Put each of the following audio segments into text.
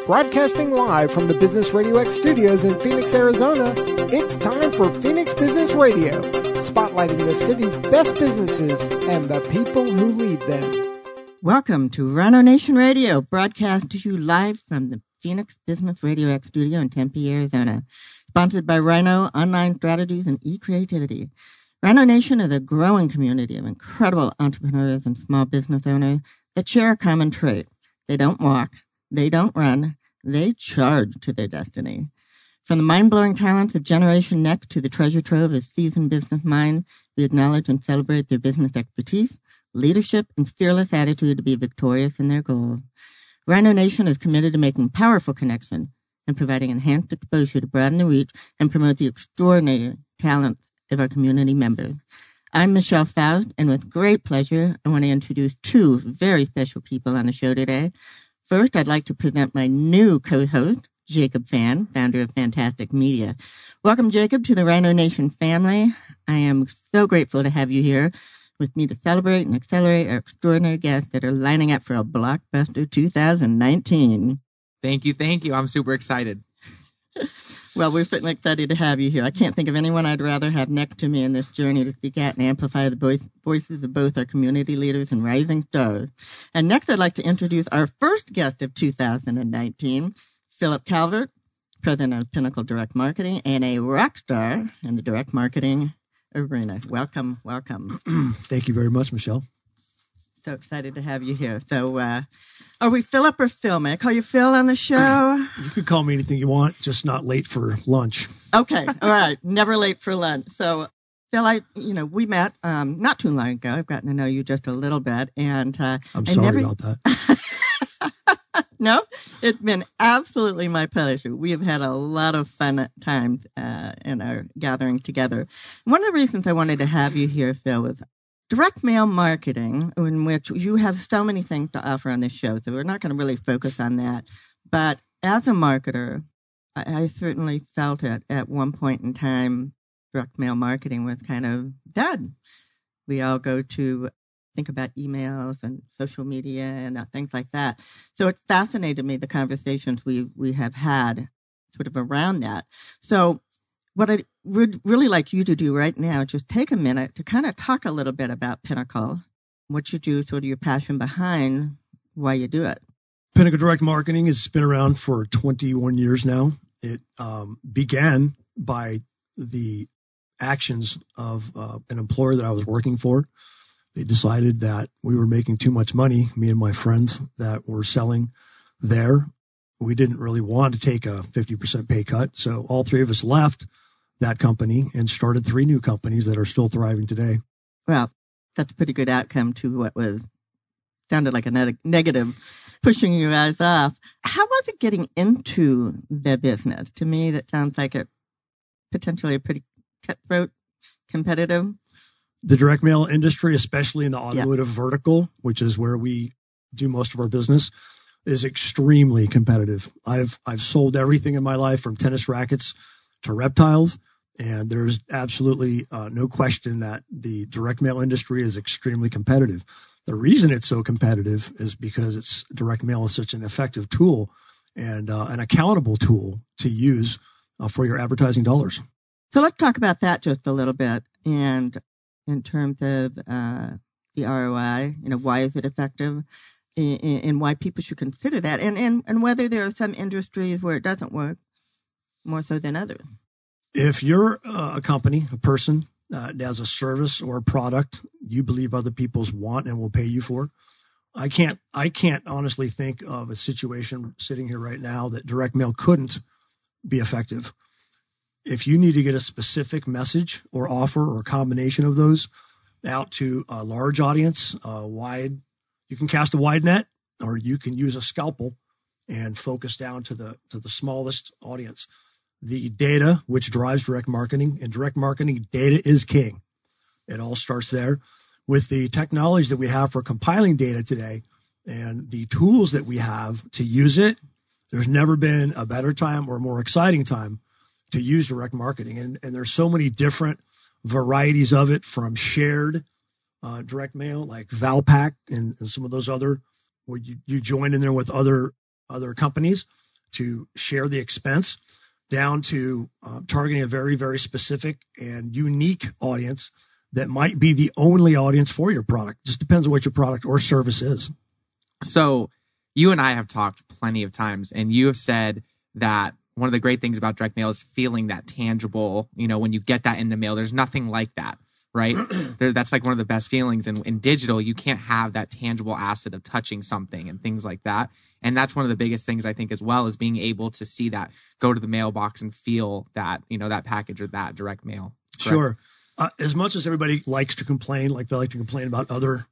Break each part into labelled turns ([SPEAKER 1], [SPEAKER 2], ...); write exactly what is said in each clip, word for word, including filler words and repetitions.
[SPEAKER 1] Broadcasting live from the Business Radio X studios in Phoenix, Arizona, it's time for Phoenix Business Radio, spotlighting the city's best businesses and the people who lead them.
[SPEAKER 2] Welcome to Rhino Nation Radio, broadcast to you live from the Phoenix Business Radio X studio in Tempe, Arizona, sponsored by Rhino Online Strategies and eCreativity. Rhino Nation is a growing community of incredible entrepreneurs and small business owners that share a common trait. They don't walk. They don't run. They charge to their destiny. From the mind-blowing talents of Generation Next to the treasure trove of seasoned business minds, we acknowledge and celebrate their business expertise, leadership, and fearless attitude to be victorious in their goals. Rhino Nation is committed to making powerful connections and providing enhanced exposure to broaden the reach and promote the extraordinary talent of our community members. I'm Michelle Faust, and with great pleasure, I want to introduce two very special people on the show today. First, I'd like to present my new co-host, Jacob Fan, founder of Fantastic Media. Welcome, Jacob, to the Rhino Nation family. I am so grateful to have you here with me to celebrate and accelerate our extraordinary guests that are lining up for a blockbuster two thousand nineteen.
[SPEAKER 3] Thank you, thank you. I'm super excited.
[SPEAKER 2] Well, we're certainly excited to have you here. I can't think of anyone I'd rather have next to me in this journey to speak at and amplify the voice, voices of both our community leaders and rising stars. And next, I'd like to introduce our first guest of two thousand nineteen, Philip Calvert, president of Pinnacle Direct Marketing and a rock star in the direct marketing arena. Welcome, welcome.
[SPEAKER 4] Thank you very much, Michelle.
[SPEAKER 2] So excited to have you here. So, uh, are we Philip or Phil? May I call you Phil on the show?
[SPEAKER 4] You can call me anything you want, just not late for lunch.
[SPEAKER 2] Okay. All right. Never late for lunch. So, Phil, I, you know, we met, um, not too long ago. I've gotten to know you just a little bit. And, uh,
[SPEAKER 4] I'm
[SPEAKER 2] I
[SPEAKER 4] sorry
[SPEAKER 2] never...
[SPEAKER 4] about that.
[SPEAKER 2] No, it's been absolutely my pleasure. We have had a lot of fun times, uh, in our gathering together. One of the reasons I wanted to have you here, Phil, was direct mail marketing, in which you have so many things to offer on this show, so we're not going to really focus on that. But as a marketer, I, I certainly felt it at one point in time. Direct mail marketing was kind of dead. We all go to think about emails and social media and uh, things like that. So it fascinated me, the conversations we we have had sort of around that. So what I would really like you to do right now, just take a minute to kind of talk a little bit about Pinnacle, what you do, sort of your passion behind why you do it.
[SPEAKER 4] Pinnacle Direct Marketing has been around for twenty-one years now. It um, began by the actions of uh, an employer that I was working for. They decided that we were making too much money, me and my friends that were selling there. We didn't really want to take a fifty percent pay cut. So all three of us left that company and started three new companies that are still thriving today.
[SPEAKER 2] Well, that's a pretty good outcome to what was sounded like a ne- negative, pushing you guys off. How was it getting into the business? To me, that sounds like a potentially a pretty cutthroat, competitive.
[SPEAKER 4] The direct mail industry, especially in the automotive
[SPEAKER 2] yeah.
[SPEAKER 4] vertical, which is where we do most of our business, is extremely competitive. I've I've sold everything in my life from tennis rackets to reptiles, and there's absolutely uh, no question that the direct mail industry is extremely competitive. The reason it's so competitive is because it's direct mail is such an effective tool and uh, an accountable tool to use uh, for your advertising dollars.
[SPEAKER 2] So let's talk about that just a little bit, and in terms of uh, the R O I, you know, why is it effective? And why people should consider that, and, and, and whether there are some industries where it doesn't work more so than others.
[SPEAKER 4] If you're a company, a person uh, that has a service or a product you believe other people's want and will pay you for, I can't, I can't honestly think of a situation sitting here right now that direct mail couldn't be effective. If you need to get a specific message or offer or a combination of those out to a large audience, a wide You can cast a wide net, or you can use a scalpel and focus down to the to the smallest audience. The data, which drives direct marketing, and direct marketing data is king. It all starts there. With the technology that we have for compiling data today and the tools that we have to use it, there's never been a better time or a more exciting time to use direct marketing. And, and there's so many different varieties of it, from shared uh, direct mail like Valpak and, and some of those other, where you, you join in there with other other companies, to share the expense down to uh, targeting a very, very specific and unique audience that might be the only audience for your product. Just depends on what your product or service is.
[SPEAKER 3] So you and I have talked plenty of times, and you have said that one of the great things about direct mail is feeling that tangible, you know, when you get that in the mail, there's nothing like that, right? there, that's like one of the best feelings. And in digital, you can't have that tangible asset of touching something and things like that. And that's one of the biggest things I think as well, is being able to see that, go to the mailbox and feel that, you know, that package or that direct mail. Correct?
[SPEAKER 4] Sure. Uh, as much as everybody likes to complain, like they like to complain about other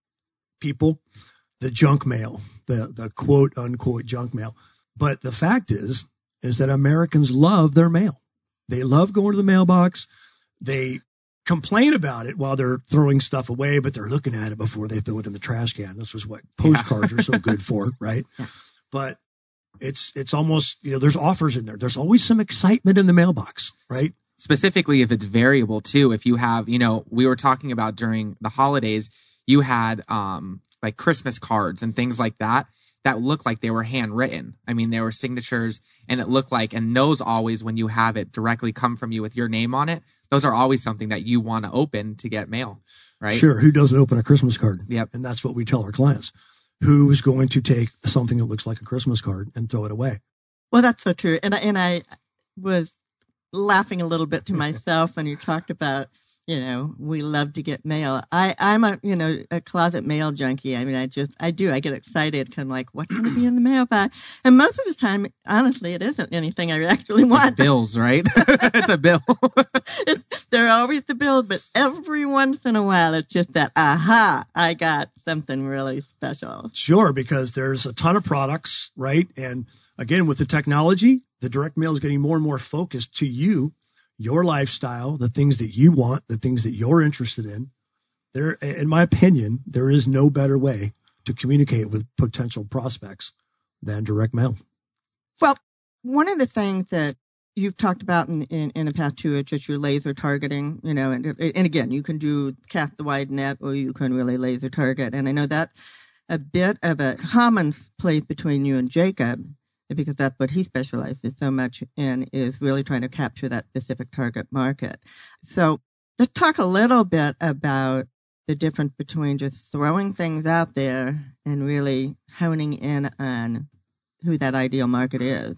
[SPEAKER 4] people, the junk mail, the, the quote unquote junk mail. But the fact is, is that Americans love their mail. They love going to the mailbox. They complain about it while they're throwing stuff away, but they're looking at it before they throw it in the trash can. This was what postcards yeah. are so good for, right? Yeah. But it's, it's almost, you know, there's offers in there. There's always some excitement in the mailbox, right?
[SPEAKER 3] Specifically, if it's variable too, if you have, you know, we were talking about during the holidays, you had um, like Christmas cards and things like that, that looked like they were handwritten. I mean, there were signatures, and it looked like, and those always, when you have it directly come from you with your name on it, those are always something that you want to open to get mail, right?
[SPEAKER 4] Sure. Who doesn't open a Christmas card?
[SPEAKER 3] Yep.
[SPEAKER 4] And that's what we tell our clients. Who's going to take something that looks like a Christmas card and throw it away?
[SPEAKER 2] Well, that's so true. And I, and I was laughing a little bit to myself when you talked about, you know, we love to get mail. I, I'm a, you know, a closet mail junkie. I mean, I just, I do, I get excited, kind of like, what's going to be in the mailbox? And most of the time, honestly, it isn't anything I actually want.
[SPEAKER 3] It's bills, right? It's a bill.
[SPEAKER 2] it, they're always the bills, but every once in a while, it's just that, aha, I got something really special.
[SPEAKER 4] Sure, because there's a ton of products, right? And again, with the technology, the direct mail is getting more and more focused to you, your lifestyle, the things that you want, the things that you're interested in. There, in my opinion, there is no better way to communicate with potential prospects than direct mail.
[SPEAKER 2] Well, one of the things that you've talked about in, in, in the past too is just your laser targeting, you know, and, and again, you can do cast the wide net, or you can really laser target. And I know that's a bit of a common place between you and Jacob, because that's what he specializes so much in, is really trying to capture that specific target market. So let's talk a little bit about the difference between just throwing things out there and really honing in on who that ideal market is.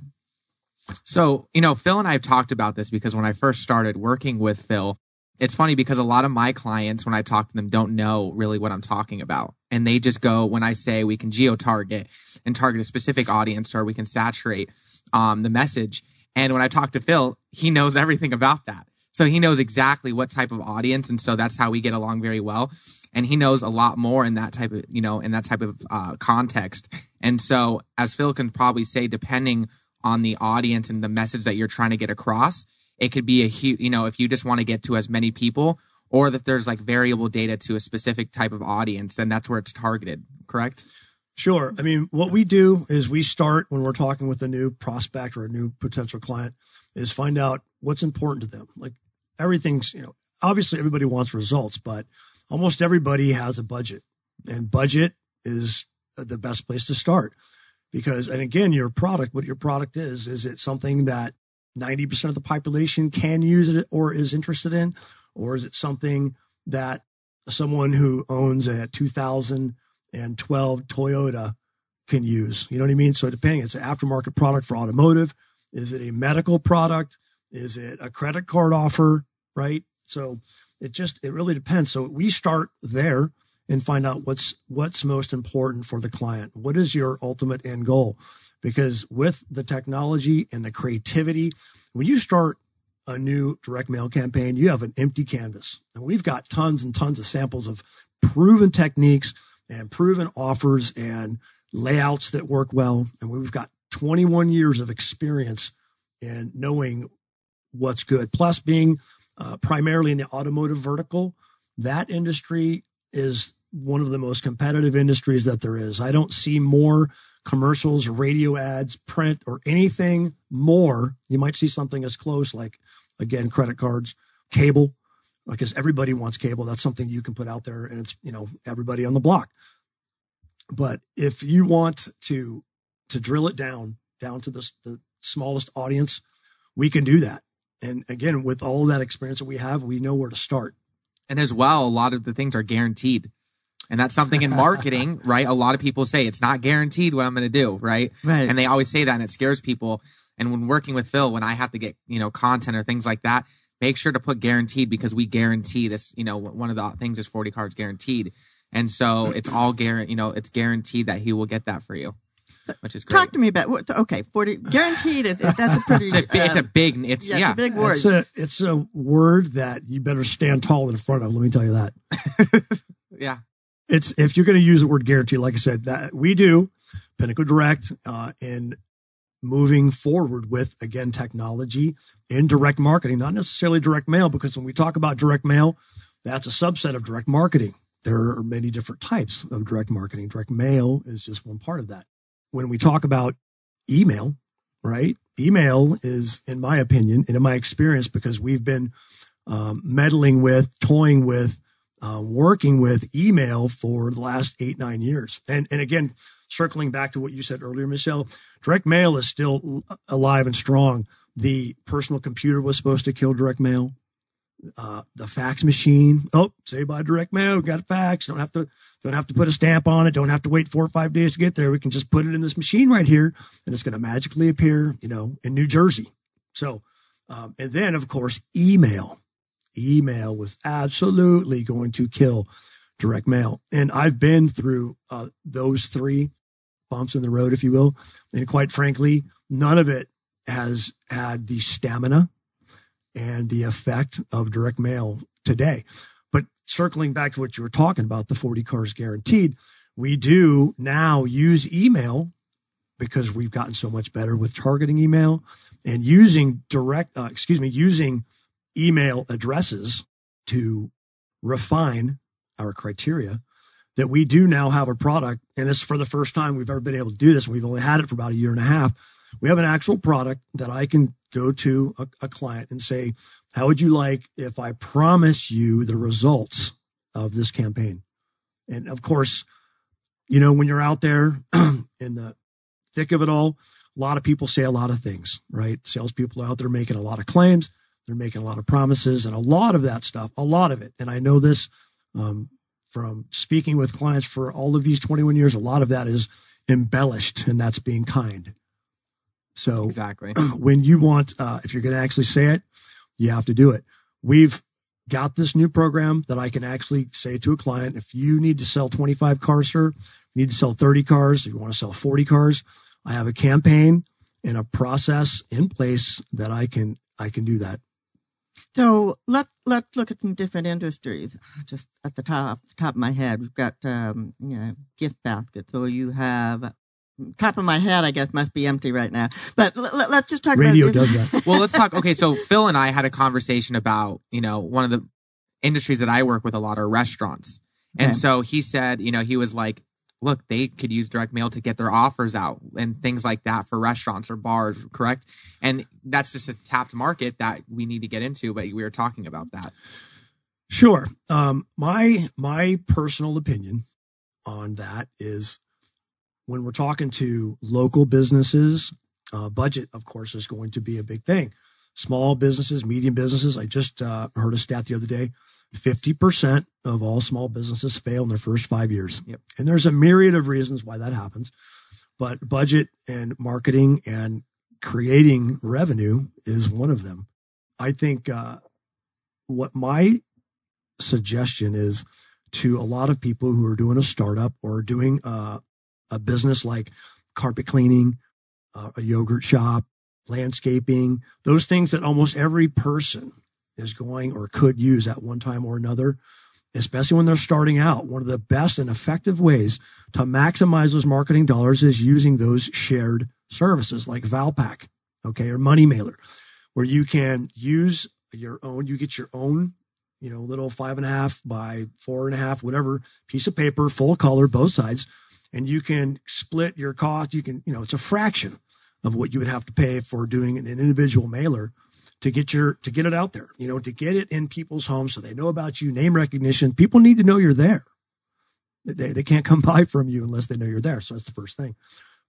[SPEAKER 3] So, you know, Phil and I have talked about this because when I first started working with Phil, it's funny because a lot of my clients, when I talk to them, don't know really what I'm talking about. And they just go, when I say we can geo-target and target a specific audience, or we can saturate um, the message. And when I talk to Phil, he knows everything about that. So he knows exactly what type of audience. And so that's how we get along very well. And he knows a lot more in that type of, you know, in that type of uh, context. And so, as Phil can probably say, depending on the audience and the message that you're trying to get across, it could be a huge, you know, if you just want to get to as many people, or that there's like variable data to a specific type of audience, then that's where it's targeted, correct?
[SPEAKER 4] Sure. I mean, what we do is we start when we're talking with a new prospect or a new potential client is find out what's important to them. Like everything's, you know, obviously everybody wants results, but almost everybody has a budget, and budget is the best place to start. Because, and again, your product, what your product is, is it something that ninety percent of the population can use it or is interested in? Or is it something that someone who owns a two thousand twelve Toyota can use? You know what I mean? So depending, it's an aftermarket product for automotive. Is it a medical product? Is it a credit card offer? Right? So it just, it really depends. So we start there and find out what's, what's most important for the client. What is your ultimate end goal? Because with the technology and the creativity, when you start a new direct mail campaign, you have an empty canvas. And we've got tons and tons of samples of proven techniques and proven offers and layouts that work well. And we've got twenty-one years of experience in knowing what's good. Plus, being uh, primarily in the automotive vertical, that industry is one of the most competitive industries that there is. I don't see more commercials, radio ads, print, or anything more. You might see something as close, like, again, credit cards, cable, because everybody wants cable. That's something you can put out there, and it's, you know, everybody on the block. But if you want to, to drill it down down to the, the smallest audience, we can do that. And again, with all that experience that we have, we know where to start.
[SPEAKER 3] And as well, a lot of the things are guaranteed. And that's something in marketing, right? A lot of people say it's not guaranteed what I'm going to do, right?
[SPEAKER 2] Right.
[SPEAKER 3] And they always say that, and it scares people. And when working with Phil, when I have to get, you know, content or things like that, make sure to put guaranteed, because we guarantee this, you know, one of the things is forty cards guaranteed. And so it's all guaranteed, you know, it's guaranteed that he will get that for you, which is great.
[SPEAKER 2] Talk to me about what, okay, forty guaranteed. It, it, that's a pretty,
[SPEAKER 3] It's a, bi- it's a
[SPEAKER 2] um,
[SPEAKER 3] big, it's,
[SPEAKER 2] yeah,
[SPEAKER 3] yeah.
[SPEAKER 2] it's a big word.
[SPEAKER 4] It's a, it's a word that you better stand tall in front of. Let me tell you that.
[SPEAKER 3] Yeah.
[SPEAKER 4] It's, if you're going to use the word guarantee, like I said, that we do Pinnacle Direct, uh, in moving forward with, again, technology in direct marketing, not necessarily direct mail, because when we talk about direct mail, that's a subset of direct marketing. There are many different types of direct marketing. Direct mail is just one part of that. When we talk about email, right? Email is, in my opinion, and in my experience, because we've been um, meddling with, toying with, uh, working with email for the last eight, nine years. And, and again, circling back to what you said earlier, Michelle, direct mail is still alive and strong. The personal computer was supposed to kill direct mail. Uh, the fax machine. Oh, say by direct mail, we got a fax. Don't have to, don't have to put a stamp on it. Don't have to wait four or five days to get there. We can just put it in this machine right here, and it's going to magically appear, you know, in New Jersey. So, um, and then of course, email. Email was absolutely going to kill direct mail. And I've been through uh, those three bumps in the road, if you will. And quite frankly, none of it has had the stamina and the effect of direct mail today. But circling back to what you were talking about, the forty cars guaranteed, we do now use email because we've gotten so much better with targeting email and using direct, uh, excuse me, using email addresses to refine our criteria, that we do now have a product. And it's for the first time we've ever been able to do this. We've only had it for about a year and a half. We have an actual product that I can go to a, a client and say, how would you like if I promise you the results of this campaign? And of course, you know, when you're out there in the thick of it all, a lot of people say a lot of things, right? Salespeople are out there making a lot of claims. They're making a lot of promises, and a lot of that stuff, a lot of it. And I know this um, from speaking with clients for all of these twenty-one years, a lot of that is embellished, and that's being kind. So
[SPEAKER 3] exactly,
[SPEAKER 4] when you want, uh, if you're going to actually say it, you have to do it. We've got this new program that I can actually say to a client, if you need to sell twenty-five cars, sir, you need to sell thirty cars, if you want to sell forty cars, I have a campaign and a process in place that I can, I can do that.
[SPEAKER 2] So let, let's look at some different industries. Just at the top, the top of my head, we've got, um, you know, gift baskets. So you have, top of my head, I guess, must be empty right now. But l- l- let's just talk
[SPEAKER 4] Radio
[SPEAKER 2] about
[SPEAKER 4] does that.
[SPEAKER 3] Well, let's talk. Okay, so Phil and I had a conversation about, you know, one of the industries that I work with a lot are restaurants. And
[SPEAKER 2] Okay.
[SPEAKER 3] so he said, you know, he was like, look, they could use direct mail to get their offers out and things like that for restaurants or bars, correct? And that's just a tapped market that we need to get into, but we were talking about that.
[SPEAKER 4] Sure. Um, my, my personal opinion on that is when we're talking to local businesses, uh, budget, of course, is going to be a big thing. Small businesses, medium businesses. I just uh, heard a stat the other day. fifty percent of all small businesses fail in their first five years.
[SPEAKER 3] Yep.
[SPEAKER 4] And there's a myriad of reasons why that happens. But budget and marketing and creating revenue is one of them. I think uh, what my suggestion is to a lot of people who are doing a startup or doing uh, a business like carpet cleaning, uh, a yogurt shop, landscaping, those things that almost every person is going or could use at one time or another, especially when they're starting out. One of the best and effective ways to maximize those marketing dollars is using those shared services like Valpak, okay, or Money Mailer, where you can use your own, you get your own, you know, little five and a half by four and a half, whatever piece of paper, full color, both sides, and you can split your cost. You can, you know, it's a fraction of what you would have to pay for doing an individual mailer to get your, to get it out there, you know, to get it in people's homes so they know about you, name recognition. People need to know you're there. They, they can't come buy from you unless they know you're there. So that's the first thing.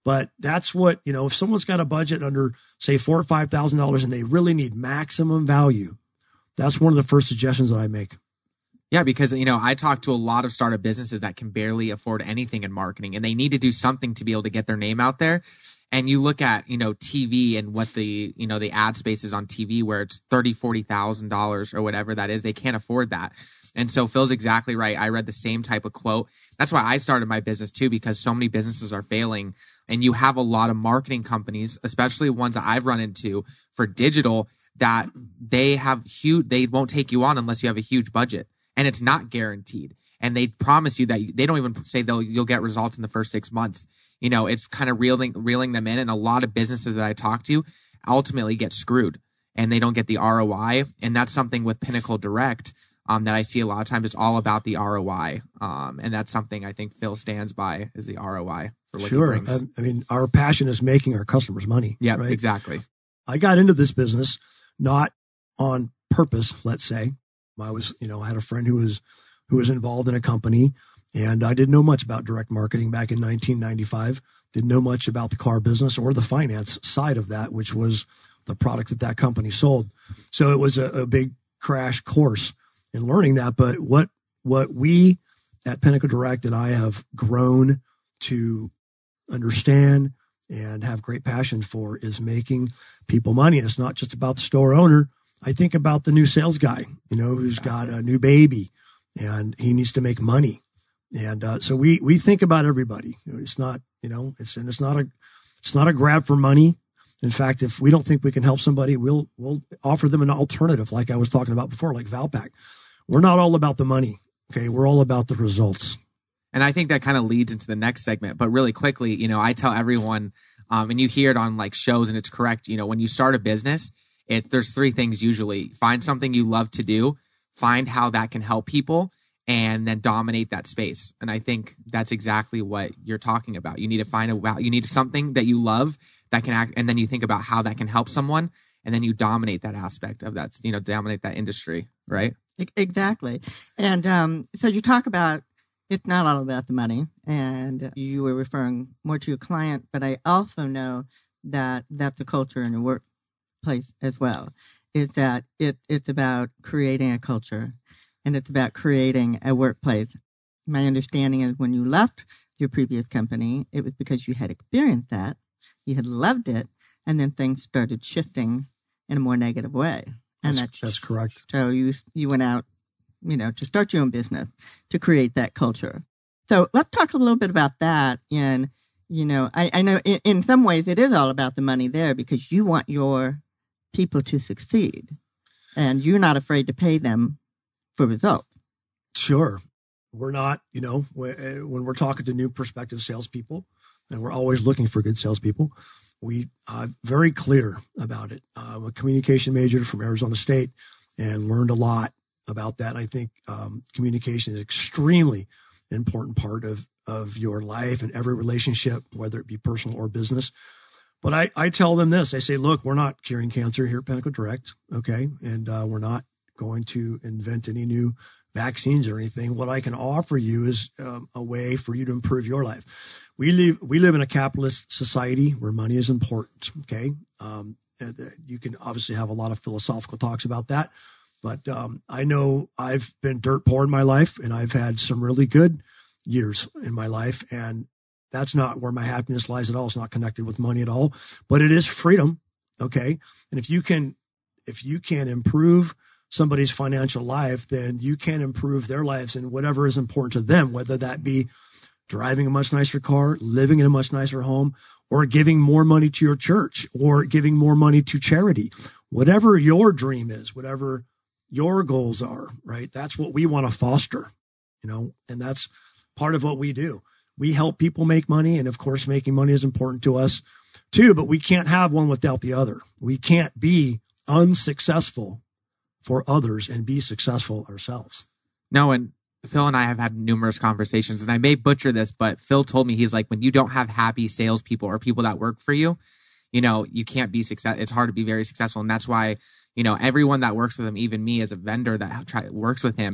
[SPEAKER 4] But that's what, you know, if someone's got a budget under, say, four or five thousand dollars and they really need maximum value, that's one of the first suggestions that I make.
[SPEAKER 3] Yeah, because, you know, I talk to a lot of startup businesses that can barely afford anything in marketing, and they need to do something to be able to get their name out there. And you look at, you know, T V and what the, you know, the ad space is on T V, where it's thirty thousand dollars, forty thousand dollars or whatever that is. They can't afford that. And so Phil's exactly right. I read the same type of quote. That's why I started my business too, because so many businesses are failing. And you have a lot of marketing companies, especially ones that I've run into for digital, that they have huge, they won't take you on unless you have a huge budget. And it's not guaranteed. And they promise you that you, they don't even say they'll, you'll get results in the first six months. You know, it's kind of reeling, reeling them in. And a lot of businesses that I talk to ultimately get screwed and they don't get the R O I. And that's something with Pinnacle Direct um, that I see a lot of times. It's all about the R O I. Um, and that's something I think Phil stands by, is the R O I for what
[SPEAKER 4] sure.
[SPEAKER 3] he brings.
[SPEAKER 4] I, I mean, our passion is making our customers money.
[SPEAKER 3] Yeah,
[SPEAKER 4] right?
[SPEAKER 3] Exactly.
[SPEAKER 4] I got into this business not on purpose, let's say. I was, you know, I had a friend who was, who was involved in a company, and I didn't know much about direct marketing back in nineteen ninety-five. Didn't know much about the car business or the finance side of that, which was the product that that company sold. So it was a, a big crash course in learning that. But what, what we at Pinnacle Direct and I have grown to understand and have great passion for is making people money. And it's not just about the store owner. I think about the new sales guy, you know, who's got a new baby and he needs to make money. And uh, so we we think about everybody. You know, it's not, you know, it's and it's not a it's not a grab for money. In fact, if we don't think we can help somebody, we'll we'll offer them an alternative, like I was talking about before, like Valpak. We're not all about the money. Okay, we're all about the results.
[SPEAKER 3] And I think that kind of leads into the next segment. But really quickly, you know, I tell everyone, um, and you hear it on like shows, and it's correct. You know, when you start a business, it there's three things usually: find something you love to do, find how that can help people, and then dominate that space. And I think that's exactly what you're talking about. You need to find a you need something that you love that can act, and then you think about how that can help someone, and then you dominate that aspect of that, you know, dominate that industry, right?
[SPEAKER 2] Exactly. And um, so you talk about it's not all about the money, and you were referring more to your client, but I also know that that's the culture in the workplace as well, is that it it's about creating a culture. And it's about creating a workplace. My understanding is when you left your previous company, it was because you had experienced that, you had loved it, and then things started shifting in a more negative way. And
[SPEAKER 4] that's,
[SPEAKER 2] that's,
[SPEAKER 4] that's correct.
[SPEAKER 2] So you you went out, you know, to start your own business, to create that culture. So let's talk a little bit about that. And, you know, I, I know in, in some ways it is all about the money there because you want your people to succeed. And you're not afraid to pay them for results.
[SPEAKER 4] Sure. We're not, you know, when we're talking to new prospective salespeople, and we're always looking for good salespeople, we are very clear about it. Uh, I'm a communication major from Arizona State and learned a lot about that. I think um, communication is an extremely important part of, of your life and every relationship, whether it be personal or business. But I, I tell them this. I say, look, we're not curing cancer here at Pinnacle Direct, okay? And uh, we're not going to invent any new vaccines or anything. What I can offer you is um, a way for you to improve your life. We live we live in a capitalist society where money is important. Okay, um, you can obviously have a lot of philosophical talks about that, but um, I know I've been dirt poor in my life, and I've had some really good years in my life, and that's not where my happiness lies at all. It's not connected with money at all, but it is freedom. Okay, and if you can if you can improve somebody's financial life, then you can improve their lives in whatever is important to them, whether that be driving a much nicer car, living in a much nicer home, or giving more money to your church, or giving more money to charity. Whatever your dream is, whatever your goals are, right? That's what we want to foster, you know, and that's part of what we do. We help people make money, and of course, making money is important to us too, but we can't have one without the other. We can't be unsuccessful for others and be successful ourselves.
[SPEAKER 3] No, and Phil and I have had numerous conversations, and I may butcher this, but Phil told me, he's like, when you don't have happy salespeople or people that work for you, you know, you can't be success. It's hard to be very successful. And that's why, you know, everyone that works with him, even me as a vendor that try, works with him,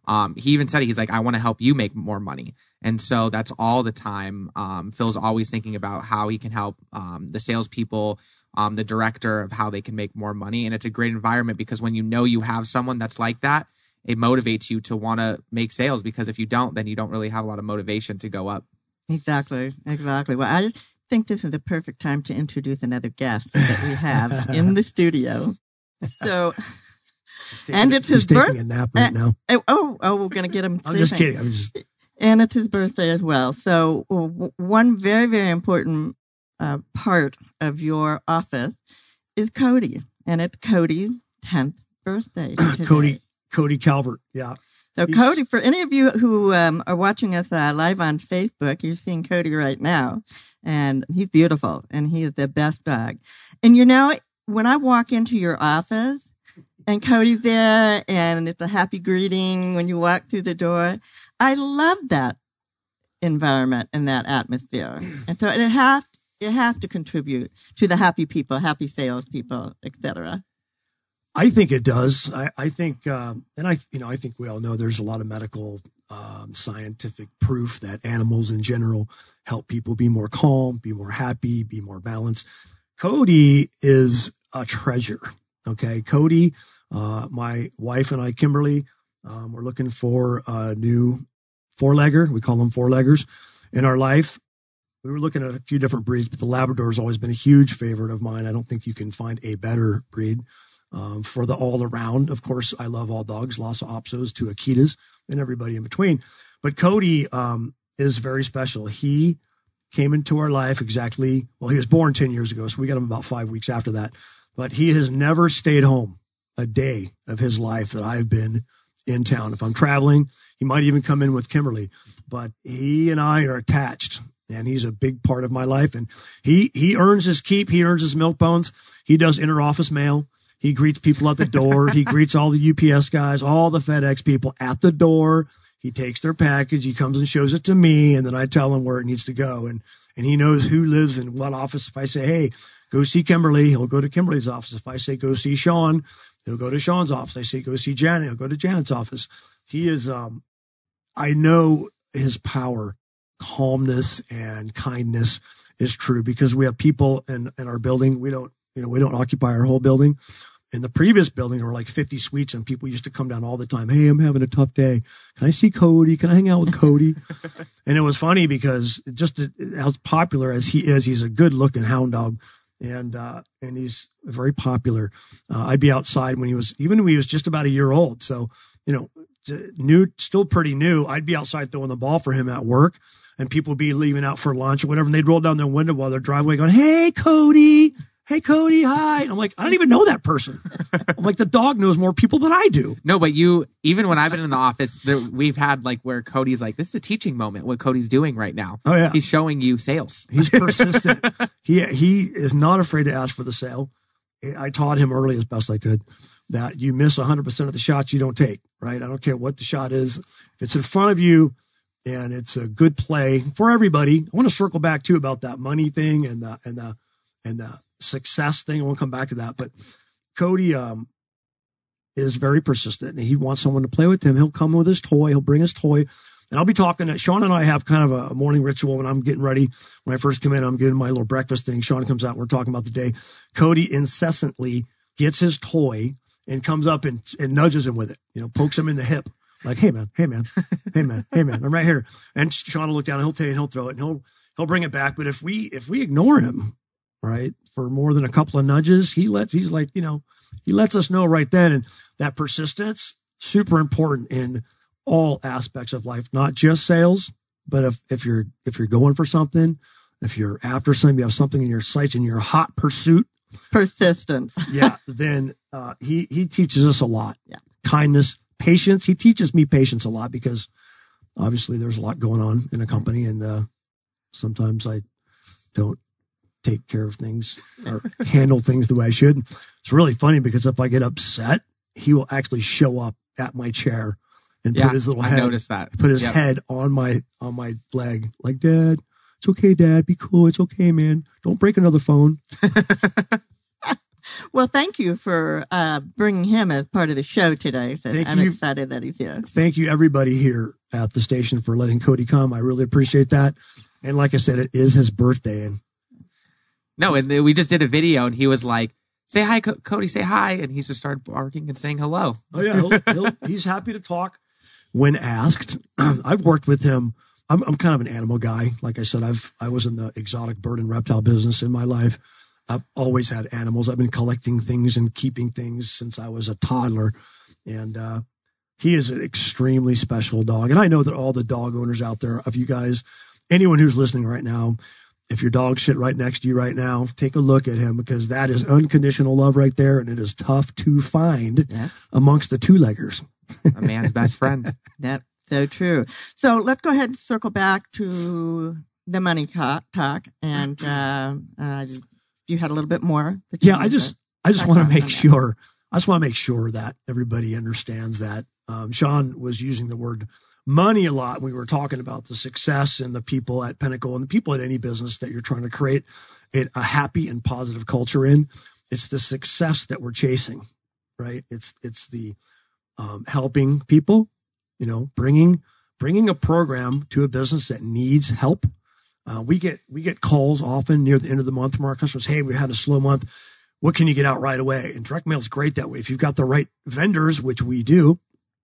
[SPEAKER 3] Um, he even said, he's like, I want to help you make more money. And so that's all the time. Um, Phil's always thinking about how he can help um, the salespeople, um, the director, of how they can make more money. And it's a great environment because when you know you have someone that's like that, it motivates you to want to make sales, because if you don't, then you don't really have a lot of motivation to go up.
[SPEAKER 2] Exactly. Exactly. Well, I think this is the perfect time to introduce another guest that we have in the studio. So, and it's his birthday.
[SPEAKER 4] Taking a nap right now.
[SPEAKER 2] Uh, oh, oh, we're going to get him.
[SPEAKER 4] I'm just kidding. I'm just...
[SPEAKER 2] And it's his birthday as well. So w- one very, very important uh, part of your office is Cody. And it's Cody's tenth birthday today.
[SPEAKER 4] Cody. Cody Calvert, yeah.
[SPEAKER 2] So He's, Cody, for any of you who um, are watching us uh, live on Facebook, you're seeing Cody right now, and he's beautiful, and he is the best dog. And you know, when I walk into your office, and Cody's there, and it's a happy greeting when you walk through the door, I love that environment and that atmosphere. And so it has it has to contribute to the happy people, happy salespeople, et cetera.
[SPEAKER 4] I think it does. I, I think, uh, and I, you know, I think we all know there's a lot of medical, um, scientific proof that animals in general help people be more calm, be more happy, be more balanced. Cody is a treasure. Okay. Cody, uh, my wife and I, Kimberly, um, we're looking for a new four-legger. We call them four-leggers in our life. We were looking at a few different breeds, but the Labrador has always been a huge favorite of mine. I don't think you can find a better breed. Um, for the all around, of course, I love all dogs, Lhasa Apsos to Akitas and everybody in between. But Cody um, is very special. He came into our life exactly, well, he was born ten years ago, so we got him about five weeks after that. But he has never stayed home a day of his life that I've been in town. If I'm traveling, he might even come in with Kimberly. But he and I are attached, and he's a big part of my life. And he, he earns his keep. He earns his milk bones. He does inter-office mail. He greets people at the door. He greets all the U P S guys, all the FedEx people at the door. He takes their package. He comes and shows it to me, and then I tell him where it needs to go. And, and he knows who lives in what office. If I say, hey, go see Kimberly, he'll go to Kimberly's office. If I say, go see Sean, he'll go to Sean's office. I say, go see Janet, he'll go to Janet's office. He is, um, I know his power, calmness and kindness is true, because we have people in, in our building. We don't, You know, we don't occupy our whole building. In the previous building, there were like fifty suites, and people used to come down all the time. Hey, I'm having a tough day. Can I see Cody? Can I hang out with Cody? And it was funny because just as popular as he is, he's a good looking hound dog, and, uh, and he's very popular. Uh, I'd be outside when he was, even when he was just about a year old. So, you know, new, still pretty new. I'd be outside throwing the ball for him at work, and people would be leaving out for lunch or whatever. And they'd roll down their window while they're driveway going, hey, Cody. Hey, Cody, hi. And I'm like, I don't even know that person. I'm like, the dog knows more people than I do.
[SPEAKER 3] No, but you, even when I've been in the office, there, we've had like where Cody's like, this is a teaching moment, what Cody's doing right now.
[SPEAKER 4] Oh, yeah.
[SPEAKER 3] He's showing you sales.
[SPEAKER 4] He's persistent. he he is not afraid to ask for the sale. I taught him early as best I could that you miss one hundred percent of the shots you don't take, right? I don't care what the shot is. If it's in front of you and it's a good play for everybody. I want to circle back too about that money thing and the, and the, and the, success thing. I won't come back to that, but Cody um, is very persistent, and he wants someone to play with him. He'll come with his toy. He'll bring his toy, and I'll be talking to Sean and I have kind of a morning ritual when I'm getting ready. When I first come in, I'm getting my little breakfast thing. Sean comes out. And we're talking about the day. Cody incessantly gets his toy and comes up and, and nudges him with it, you know, pokes him in the hip. Like, hey man, hey man, hey man, hey man, I'm right here. And Sean will look down and he'll take it and he'll throw it and he'll, he'll bring it back. But if we, if we ignore him, right, for more than a couple of nudges, he lets, he's like, you know, he lets us know right then. And that persistence, super important in all aspects of life, not just sales, but if, if you're, if you're going for something, if you're after something, you have something in your sights and you're hot pursuit,
[SPEAKER 2] persistence.
[SPEAKER 4] yeah. Then, uh, he, he teaches us a lot.
[SPEAKER 2] Yeah.
[SPEAKER 4] Kindness, patience. He teaches me patience a lot because obviously there's a lot going on in a company, and, uh, sometimes I don't take care of things or handle things the way I should. It's really funny because if I get upset, he will actually show up at my chair and
[SPEAKER 3] yeah,
[SPEAKER 4] put his little
[SPEAKER 3] I
[SPEAKER 4] head,
[SPEAKER 3] noticed that.
[SPEAKER 4] put his
[SPEAKER 3] yep.
[SPEAKER 4] head on my, on my leg. Like, Dad, it's okay, Dad. Be cool. It's okay, man. Don't break another phone.
[SPEAKER 2] Well, thank you for uh, bringing him as part of the show today. So
[SPEAKER 4] Thank
[SPEAKER 2] I'm
[SPEAKER 4] you.
[SPEAKER 2] excited that he's here.
[SPEAKER 4] Thank you, everybody here at the station, for letting Cody come. I really appreciate that. And like I said, it is his birthday. And
[SPEAKER 3] No, and we just did a video, and he was like, say hi, Co- Cody, say hi. And he just started barking and saying hello.
[SPEAKER 4] oh, yeah, he'll, he'll, he's happy to talk when asked. I've worked with him. I'm, I'm kind of an animal guy. Like I said, I've I was in the exotic bird and reptile business in my life. I've always had animals. I've been collecting things and keeping things since I was a toddler. And uh, he is an extremely special dog. And I know that all the dog owners out there, of you guys, anyone who's listening right now, if your dog's sit right next to you right now, take a look at him, because that is unconditional love right there. And it is tough to find
[SPEAKER 2] Yes.
[SPEAKER 4] amongst the two-leggers.
[SPEAKER 3] A man's best friend.
[SPEAKER 2] That's so true. So let's go ahead and circle back to the money co- talk. And uh, uh, you had a little bit more. that you
[SPEAKER 4] Yeah, I
[SPEAKER 2] wanted
[SPEAKER 4] just
[SPEAKER 2] to
[SPEAKER 4] I just
[SPEAKER 2] talk
[SPEAKER 4] want to
[SPEAKER 2] about
[SPEAKER 4] make
[SPEAKER 2] on that.
[SPEAKER 4] sure I just want to make sure that everybody understands that. Um, Sean was using the word money a lot. We were talking about the success and the people at Pinnacle and the people at any business that you're trying to create a, a happy and positive culture in. It's the success that we're chasing, right? It's it's the um, helping people, you know, bringing bringing a program to a business that needs help. Uh, we get we get calls often near the end of the month from our customers. Hey, we had a slow month. What can you get out right away? And direct mail is great that way. If you've got the right vendors, which we do,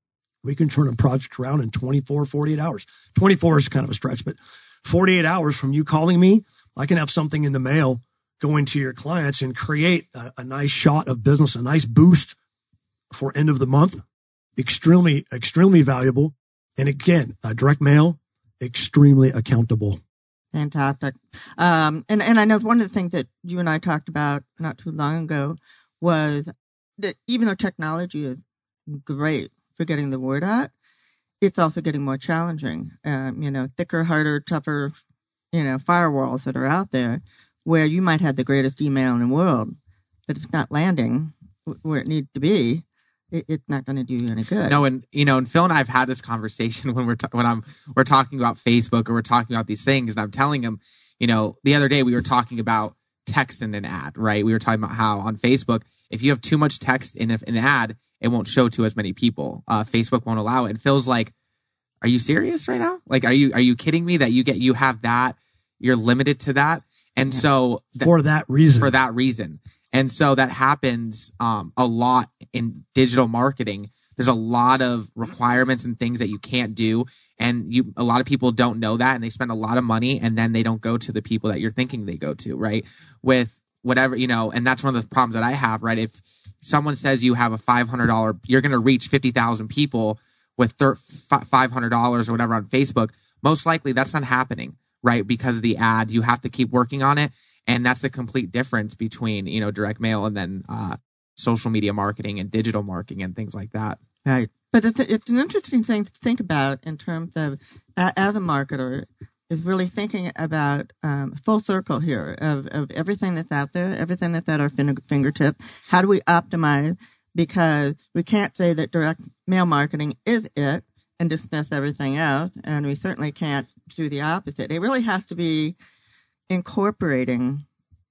[SPEAKER 4] we can turn a project around in twenty-four, forty-eight hours. twenty-four is kind of a stretch, but forty-eight hours from you calling me, I can have something in the mail go into your clients and create a, a nice shot of business, a nice boost for end of the month. Extremely, extremely valuable. And again, uh, direct mail, extremely accountable.
[SPEAKER 2] Fantastic. Um, and, and I know one of the things that you and I talked about not too long ago was that even though technology is great for getting the word out, it's also getting more challenging. Um, you know, thicker, harder, tougher, you know, firewalls that are out there where you might have the greatest email in the world, but if it's not landing where it needs to be, it, it's not going to do you any good.
[SPEAKER 3] No, and you know, and Phil and I have had this conversation when we're ta- when I'm we're talking about Facebook or we're talking about these things, and I'm telling him, you know, the other day we were talking about text in an ad, right? We were talking about how on Facebook, if you have too much text in an ad, it won't show to as many people. Uh, Facebook won't allow it. And Phil's like, "Are you serious right now? Like, are you are you kidding me that you get you have that? You're limited to that?" And
[SPEAKER 2] Yeah.
[SPEAKER 3] so th-
[SPEAKER 4] For that reason.
[SPEAKER 3] for that reason. And so that happens um, a lot in digital marketing. There's a lot of requirements and things that you can't do. And you, a lot of people don't know that, and they spend a lot of money, and then they don't go to the people that you're thinking they go to, right? With whatever, you know, and that's one of the problems that I have, right? If someone says you have a five hundred dollars, you're going to reach fifty thousand people with five hundred dollars or whatever on Facebook, most likely that's not happening, right? Because of the ad, you have to keep working on it. And that's the complete difference between, you know, direct mail and then uh, social media marketing and digital marketing and things like that.
[SPEAKER 2] Right. But it's, it's an interesting thing to think about in terms of, uh, as a marketer, is really thinking about um, full circle here of, of everything that's out there, everything that's at our fin- fingertip. How do we optimize? Because we can't say that direct mail marketing is it and dismiss everything else. And we certainly can't do the opposite. It really has to be incorporating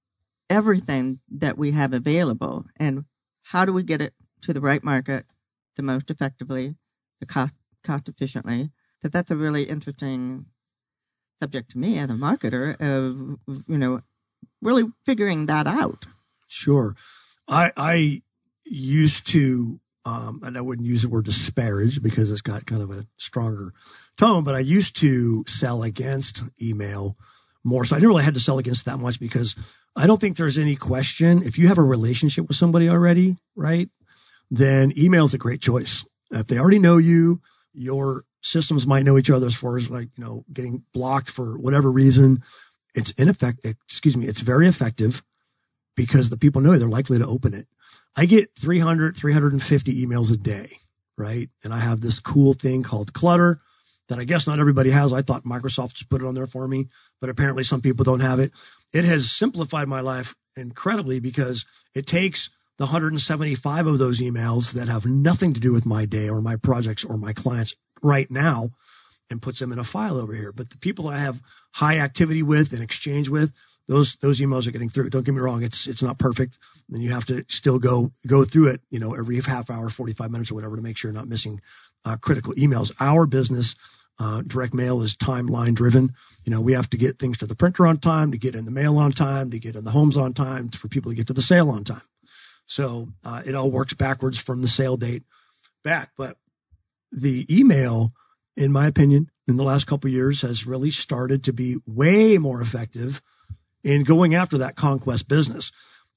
[SPEAKER 2] everything that we have available, and how do we get it to the right market the most effectively, the cost cost efficiently. That that's a really interesting subject to me as a marketer of, you know, really figuring that out.
[SPEAKER 4] Sure. I I used to um and I wouldn't use the word disparage because it's got kind of a stronger tone, but I used to sell against email more. So I didn't really have to sell against that much because I don't think there's any question. If you have a relationship with somebody already, right, then email is a great choice. If they already know you, your systems might know each other as far as like, you know, getting blocked for whatever reason. It's ineffective. Excuse me. It's very effective because the people know you, they're likely to open it. I get three hundred, three hundred fifty emails a day, right? And I have this cool thing called Clutter that I guess not everybody has. I thought Microsoft just put it on there for me, but apparently some people don't have it. It has simplified my life incredibly because it takes the one hundred seventy-five of those emails that have nothing to do with my day or my projects or my clients right now and puts them in a file over here. But the people I have high activity with and exchange with, those those emails are getting through. Don't get me wrong; it's it's not perfect, and you have to still go go through it, you know, every half hour, forty-five minutes, or whatever, to make sure you're not missing uh, critical emails. Our business, uh, direct mail, is timeline driven. You know, we have to get things to the printer on time, to get in the mail on time, to get in the homes on time, for people to get to the sale on time. So uh, it all works backwards from the sale date back. But the email, in my opinion, in the last couple of years, has really started to be way more effective in going after that conquest business.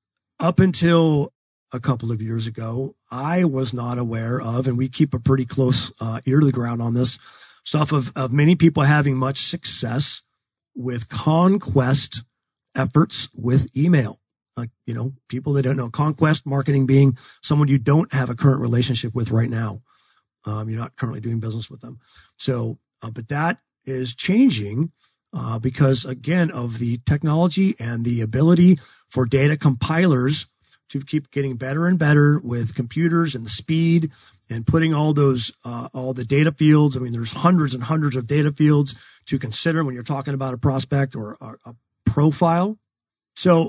[SPEAKER 4] Up until a couple of years ago, I was not aware of, and we keep a pretty close uh, ear to the ground on this stuff, of, of many people having much success with conquest efforts with email. Like, you know, people that don't know, conquest marketing being someone you don't have a current relationship with right now. Um, you're not currently doing business with them. So, uh, but that is changing uh, because, again, of the technology and the ability for data compilers to keep getting better and better with computers and the speed and putting all those, uh, all the data fields. I mean, there's hundreds and hundreds of data fields to consider when you're talking about a prospect or a, a profile. So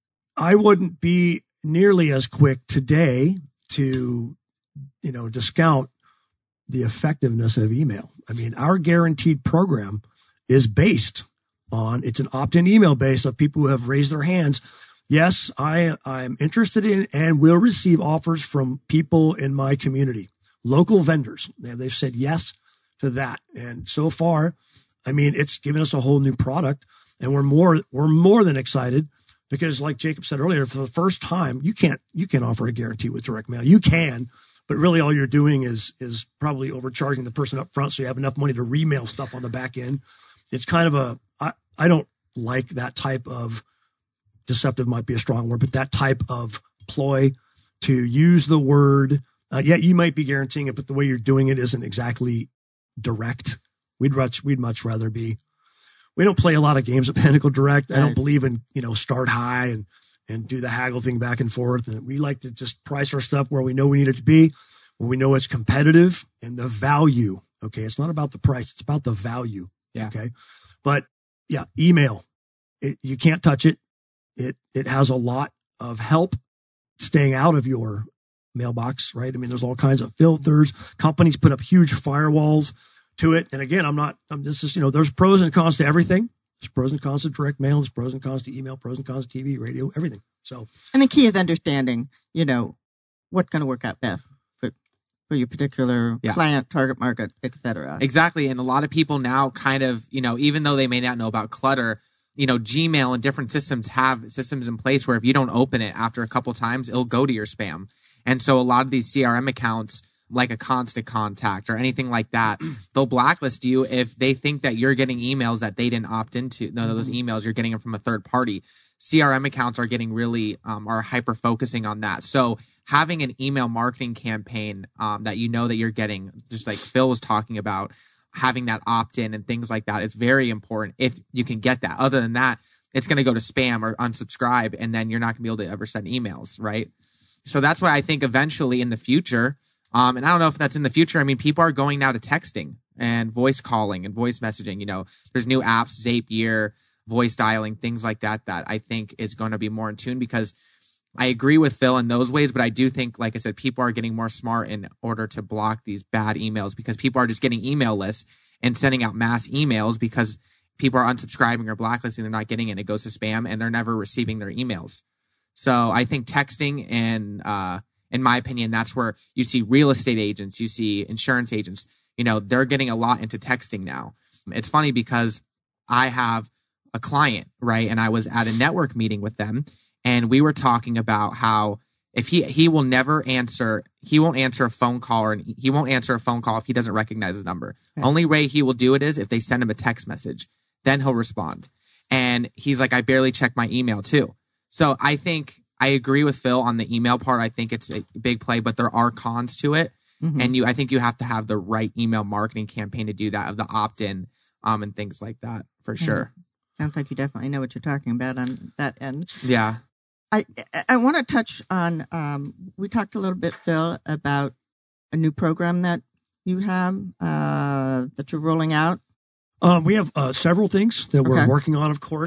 [SPEAKER 4] I wouldn't be nearly as quick today to, you know, discount the effectiveness of email. I mean, our guaranteed program is based on, it's an opt-in email base of people who have raised their hands. Yes, I, I'm interested in and will receive offers from people in my community, local vendors. They've said yes to that. And so far, I mean, it's given us a whole new product, and we're more, we're more than excited because, like Jacob said earlier, for the first time, you can't, you can't offer a guarantee with direct mail. You can, but really all you're doing is, is probably overcharging the person up front so you have enough money to remail stuff on the back end. It's kind of a, I, I don't like that type of, deceptive might be a strong word, but that type of ploy to use the word, uh, yeah, you might be guaranteeing it, but the way you're doing it isn't exactly direct. We'd much, we'd much rather be, we don't play a lot of games at Pinnacle Direct. I don't believe in, you know, start high and, and do the haggle thing back and forth. And we like to just price our stuff where we know we need it to be, where we know it's competitive and the value. Okay. It's not about the price. It's about the value.
[SPEAKER 3] Yeah.
[SPEAKER 4] Okay. But yeah, email, it, you can't touch it. It, it has a lot of help staying out of your mailbox, right? I mean, there's all kinds of filters. Companies put up huge firewalls to it. And again, I'm not, I'm this is, you know, there's pros and cons to everything. There's pros and cons to direct mail. There's pros and cons to email, pros and cons to T V, radio, everything. So,
[SPEAKER 2] and the key is understanding, you know, what's going to work out best for, for your particular yeah. client, target market, et cetera.
[SPEAKER 3] Exactly. And a lot of people now kind of, you know, even though they may not know about clutter, you know, Gmail and different systems have systems in place where if you don't open it after a couple times, it'll go to your spam. And so a lot of these C R M accounts, like a Constant Contact or anything like that, they'll blacklist you if they think that you're getting emails that they didn't opt into. No, those emails, you're getting them from a third party. C R M accounts are getting really, um, are hyper focusing on that. So having an email marketing campaign um, that you know that you're getting, just like Phil was talking about, having that opt-in and things like that is very important if you can get that. Other than that, it's going to go to spam or unsubscribe, and then you're not going to be able to ever send emails, right? So that's why I think eventually in the future, um, and I don't know if that's in the future, I mean, people are going now to texting and voice calling and voice messaging. You know, there's new apps, Zapier, voice dialing, things like that, that I think is going to be more in tune, because I agree with Phil in those ways, but I do think, like I said, people are getting more smart in order to block these bad emails, because people are just getting email lists and sending out mass emails because people are unsubscribing or blacklisting. They're not getting it. It goes to spam and they're never receiving their emails. So I think texting, and uh, in my opinion, that's where you see real estate agents, you see insurance agents, you know, they're getting a lot into texting now. It's funny because I have a client, right? And I was at a network meeting with them. And we were talking about how if he he will never answer, he won't answer a phone call, or he won't answer a phone call if he doesn't recognize the number. Okay. Only way he will do it is if they send him a text message. Then he'll respond. And he's like, I barely check my email too. So I think I agree with Phil on the email part. I think it's a big play, but there are cons to it. Mm-hmm. And you, I think you have to have the right email marketing campaign to do that, of the opt-in um, and things like that, for mm-hmm. sure.
[SPEAKER 2] Sounds like you definitely know what you're talking about on that end.
[SPEAKER 3] Yeah.
[SPEAKER 2] I I want to touch on, um, we talked a little bit, Phil, about a new program that you have, uh, that you're rolling out.
[SPEAKER 4] Um, we have uh, several things that we're
[SPEAKER 2] okay.
[SPEAKER 4] working on, of course.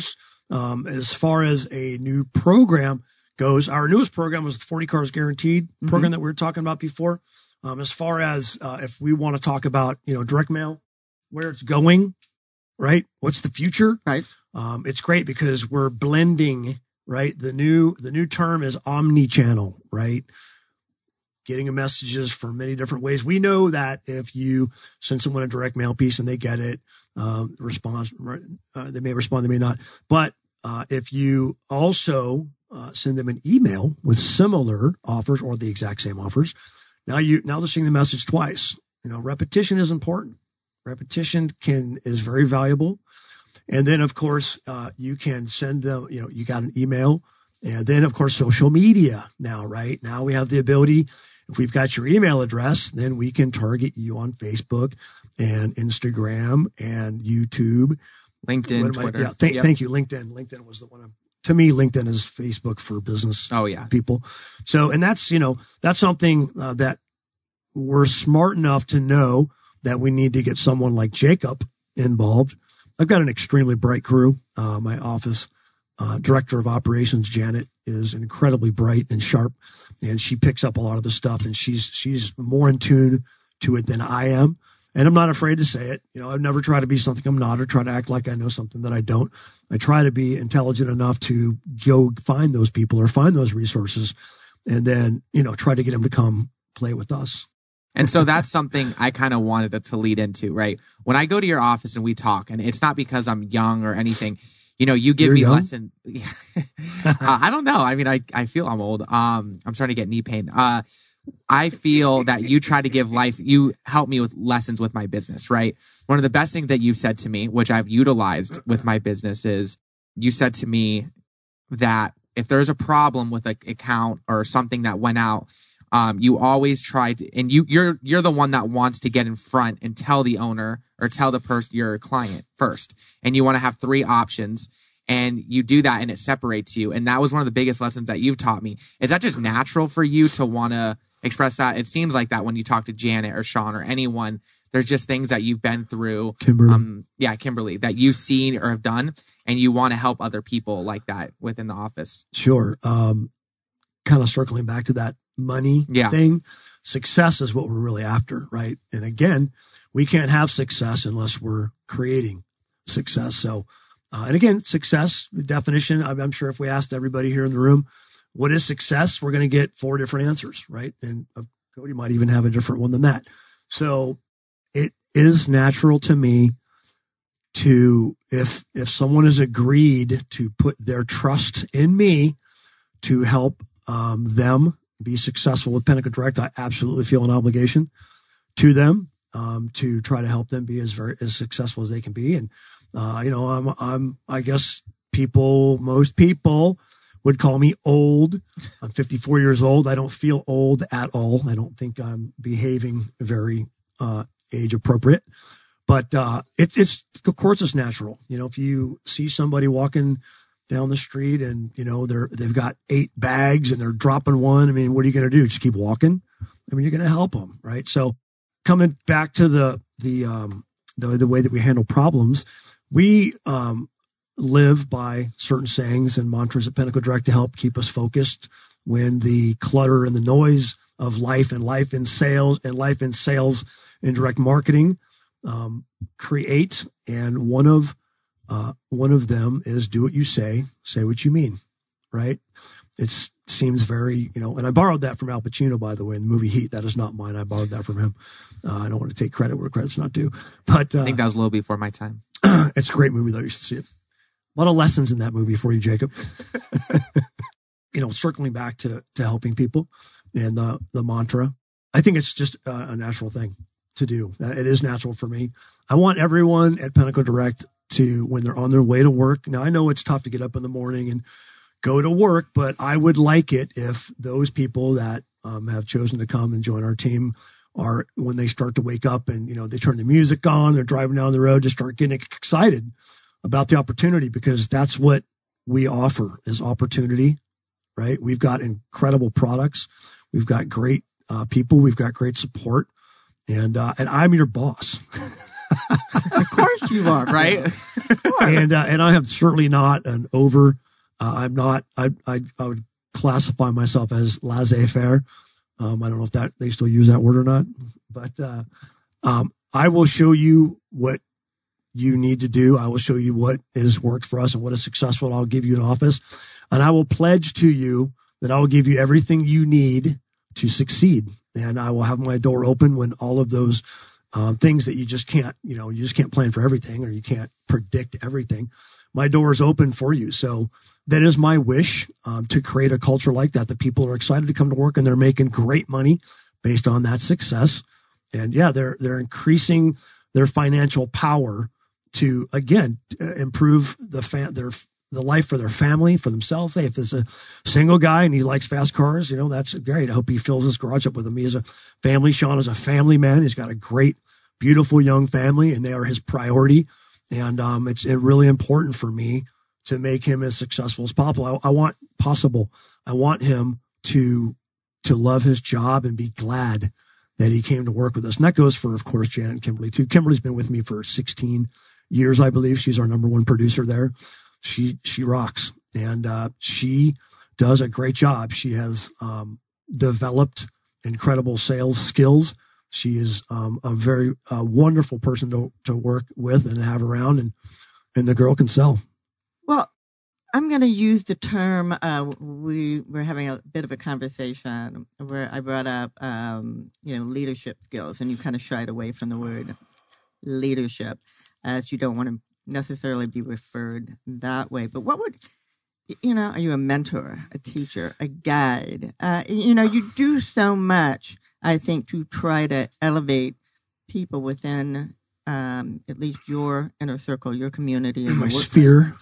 [SPEAKER 4] Um, as far as a new program goes, our newest program was the forty Cars Guaranteed
[SPEAKER 3] Mm-hmm.
[SPEAKER 4] program that we were talking about before. Um, as far as uh, if we want to talk about, you know, direct mail, where it's going, right? What's the future?
[SPEAKER 2] Right.
[SPEAKER 4] Um, it's great because we're blending, right? The new the new term is omni-channel, right? Getting messages from many different ways. We know that if you send someone a direct mail piece and they get it, um, response, uh, they may respond, they may not. But uh, if you also uh, send them an email with similar offers or the exact same offers, now you now they're seeing the message twice. You know, repetition is important. Repetition can is very valuable. And then, of course, uh, you can send them, you know, you got an email. And then, of course, social media now, right? Now we have the ability, if we've got your email address, then we can target you on Facebook and Instagram and YouTube.
[SPEAKER 3] LinkedIn,
[SPEAKER 4] I,
[SPEAKER 3] Twitter.
[SPEAKER 4] yeah, th-
[SPEAKER 3] Yep.
[SPEAKER 4] Thank you. LinkedIn. LinkedIn was the one. I'm, to me, LinkedIn is Facebook for business
[SPEAKER 3] Oh, yeah.
[SPEAKER 4] people. So, and that's, you know, that's something uh, that we're smart enough to know that we need to get someone like Jacob involved. I've got an extremely bright crew. Uh, my office uh, director of operations, Janet, is incredibly bright and sharp, and she picks up a lot of the stuff, and she's she's more in tune to it than I am. And I'm not afraid to say it. You know, I've never tried to be something I'm not or try to act like I know something that I don't. I try to be intelligent enough to go find those people or find those resources and then, you know, try to get them to come play with us.
[SPEAKER 3] And so that's something I kind of wanted to, to lead into, right? When I go to your office and we talk, and it's not because I'm young or anything, you know, you give
[SPEAKER 4] You're
[SPEAKER 3] me
[SPEAKER 4] young?
[SPEAKER 3] lessons. uh, I don't know. I mean, I, I feel I'm old. Um, I'm starting to get knee pain. Uh, I feel that you try to give life, you help me with lessons with my business, right? One of the best things that you've said to me, which I've utilized with my business, is you said to me that if there's a problem with an account or something that went out, um, you always try to, and you, you're, you're the one that wants to get in front and tell the owner or tell the person, your client first. And you want to have three options. And you do that and it separates you. And that was one of the biggest lessons that you've taught me. Is that just natural for you to want to express that? It seems like that when you talk to Janet or Sean or anyone, there's just things that you've been through.
[SPEAKER 4] Kimberly.
[SPEAKER 3] Um, yeah, Kimberly, that you've seen or have done, and you want to help other people like that within the office.
[SPEAKER 4] Sure. Um, kind of circling back to that money
[SPEAKER 3] Yeah.
[SPEAKER 4] thing. Success is what we're really after, right? And again, we can't have success unless we're creating success. So, uh, and again, success definition, I'm, I'm sure if we asked everybody here in the room, what is success? We're going to get four different answers, right? And uh, Cody might even have a different one than that. So it is natural to me to, if, if someone has agreed to put their trust in me to help um, them be successful with Pinnacle Direct, I absolutely feel an obligation to them um, to try to help them be as very as successful as they can be. And uh, you know, I'm I'm I guess people, most people would call me old. I'm fifty-four years old. I don't feel old at all. I don't think I'm behaving very uh, age appropriate. But uh, it's it's of course it's natural. You know, if you see somebody walking down the street and, you know, they're, they've got eight bags and they're dropping one. I mean, what are you going to do? Just keep walking? I mean, you're going to help them. Right. So coming back to the, the, um, the, the way that we handle problems, we, um, live by certain sayings and mantras at Pinnacle Direct to help keep us focused when the clutter and the noise of life and life in sales and life in sales and direct marketing, um, create. And one of, Uh, one of them is do what you say, say what you mean, right? It seems very, you know, and I borrowed that from Al Pacino, by the way, in the movie Heat. That is not mine. I borrowed that from him. Uh, I don't want to take credit where credit's not due, but uh,
[SPEAKER 3] I think that was a little before my time.
[SPEAKER 4] It's a great movie though. You should see it. A lot of lessons in that movie for you, Jacob. You know, circling back to, to helping people and the, the mantra, I think it's just a, a natural thing to do. It is natural for me. I want everyone at Pinnacle Direct to, when they're on their way to work. Now I know it's tough to get up in the morning and go to work, but I would like it if those people that um, have chosen to come and join our team are, when they start to wake up and, you know, they turn the music on, they're driving down the road, just start getting excited about the opportunity, because that's what we offer is opportunity, right? We've got incredible products. We've got great uh, people. We've got great support. And, uh, and I'm your boss.
[SPEAKER 2] Of course you are,
[SPEAKER 3] right?
[SPEAKER 4] and uh, and I am certainly not an over. Uh, I'm not. I, I I would classify myself as laissez-faire. Um, I don't know if that they still use that word or not, but uh, um, I will show you what you need to do. I will show you what has worked for us and what is successful. I'll give you an office, and I will pledge to you that I will give you everything you need to succeed. And I will have my door open when all of those um, things that you just can't, you know, you just can't plan for everything, or you can't predict everything. My door is open for you. So that is my wish, um, to create a culture like that, that people are excited to come to work and they're making great money based on that success. And yeah, they're, they're increasing their financial power to, again, improve the fa- their, the life for their family, for themselves. Hey, if there's a single guy and he likes fast cars, you know, that's great. I hope he fills his garage up with them. He has a family. Sean is a family man. He's got a great, beautiful young family, and they are his priority. And um, it's it really important for me to make him as successful as possible. I, I want possible. I want him to to love his job and be glad that he came to work with us. And that goes for, of course, Janet and Kimberly too. Kimberly's been with me for sixteen years, I believe. She's our number one producer there. She she rocks, and uh, she does a great job. She has um, developed incredible sales skills. She is um, a very uh, wonderful person to to work with and have around, and and the girl can sell.
[SPEAKER 2] Well, I'm going to use the term. Uh, we were having a bit of a conversation where I brought up, um, you know, leadership skills, and you kind of shied away from the word leadership, as you don't want to necessarily be referred that way. But what would, you know, are you a mentor, a teacher, a guide? Uh, you know, you do so much, I think, to try to elevate people within um, at least your inner circle, your community. And
[SPEAKER 4] my sphere.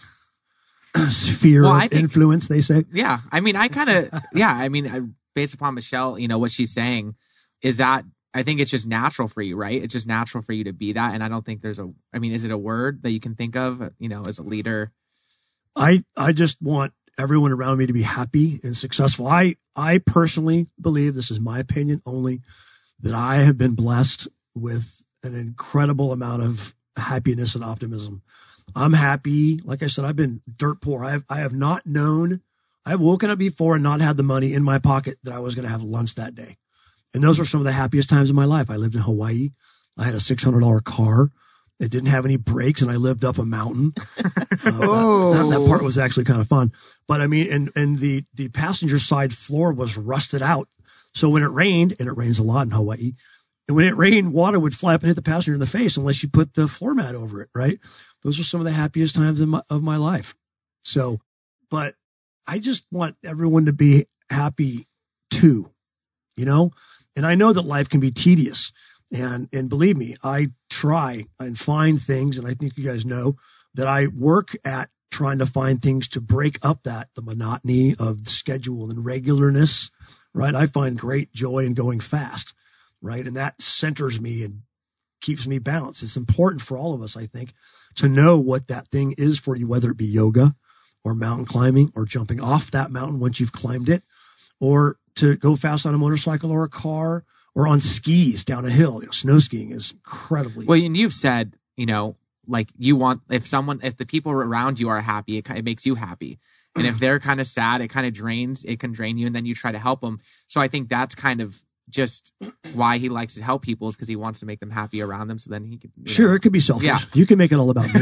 [SPEAKER 4] sphere
[SPEAKER 3] well,
[SPEAKER 4] of
[SPEAKER 3] I think,
[SPEAKER 4] influence, they say.
[SPEAKER 3] Yeah. I mean, I kind of, yeah. I mean, I, based upon Michelle, you know, what she's saying is that I think it's just natural for you, right? It's just natural for you to be that. And I don't think there's a, I mean, is it a word that you can think of, you know, as a leader?
[SPEAKER 4] I, I just want everyone around me to be happy and successful. I, I personally believe, this is my opinion only, that I have been blessed with an incredible amount of happiness and optimism. I'm happy. Like I said, I've been dirt poor. I have, I have not known, I've woken up before and not had the money in my pocket that I was going to have lunch that day. And those were some of the happiest times of my life. I lived in Hawaii. I had a six hundred dollars car. It didn't have any brakes, and I lived up a mountain. Uh,
[SPEAKER 2] oh.
[SPEAKER 4] that, that, that part was actually kind of fun. But I mean, and, and the, the passenger side floor was rusted out. So when it rained, and it rains a lot in Hawaii, and when it rained, water would fly up and hit the passenger in the face unless you put the floor mat over it, right? Those are some of the happiest times in my, of my life. So, but I just want everyone to be happy too, you know? And I know that life can be tedious. And, and believe me, I try and find things. And I think you guys know that I work at trying to find things to break up that, the monotony of the schedule and regularness, right? I find great joy in going fast, right? And that centers me and keeps me balanced. It's important for all of us, I think, to know what that thing is for you, whether it be yoga or mountain climbing or jumping off that mountain once you've climbed it, or to go fast on a motorcycle or a car, or on skis down a hill. You know, snow skiing is incredibly.
[SPEAKER 3] Well, and you've said, you know, like you want, if someone, if the people around you are happy, it, it makes you happy. And if they're kind of sad, it kind of drains, it can drain you. And then you try to help them. So I think that's kind of just why he likes to help people, is because he wants to make them happy around them. So then he can.
[SPEAKER 4] Sure,
[SPEAKER 3] know.
[SPEAKER 4] It could be selfish.
[SPEAKER 3] Yeah.
[SPEAKER 4] You can make it all about me.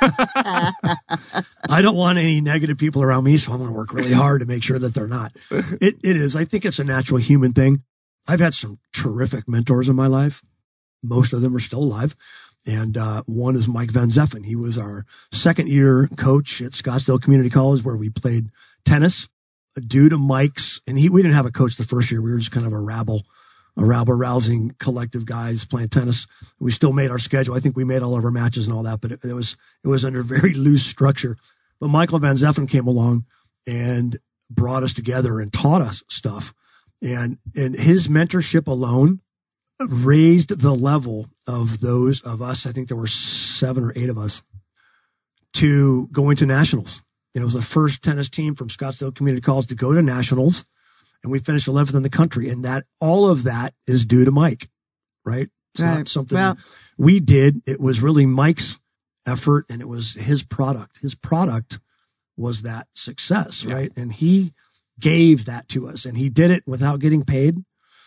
[SPEAKER 4] I don't want any negative people around me, so I'm going to work really hard to make sure that they're not. It It is. I think it's a natural human thing. I've had some terrific mentors in my life. Most of them are still alive. And uh, one is Mike Van Zeffen. He was our second year coach at Scottsdale Community College, where we played tennis. Due to Mike's, and he, we didn't have a coach the first year. We were just kind of a rabble, a rabble rousing collective guys playing tennis. We still made our schedule. I think we made all of our matches and all that, but it, it was, it was under very loose structure. But Michael Van Zeffen came along and brought us together and taught us stuff. And, and his mentorship alone raised the level of those of us. I think there were seven or eight of us to going to nationals. It was the first tennis team from Scottsdale Community College to go to nationals, and we finished eleventh in the country. And that all of that is due to Mike, right? It's
[SPEAKER 2] right.
[SPEAKER 4] not something
[SPEAKER 2] Well,
[SPEAKER 4] we did. It was really Mike's effort, and it was his product. His product was that success,
[SPEAKER 3] Yeah.
[SPEAKER 4] right? And he gave that to us, and he did it without getting paid,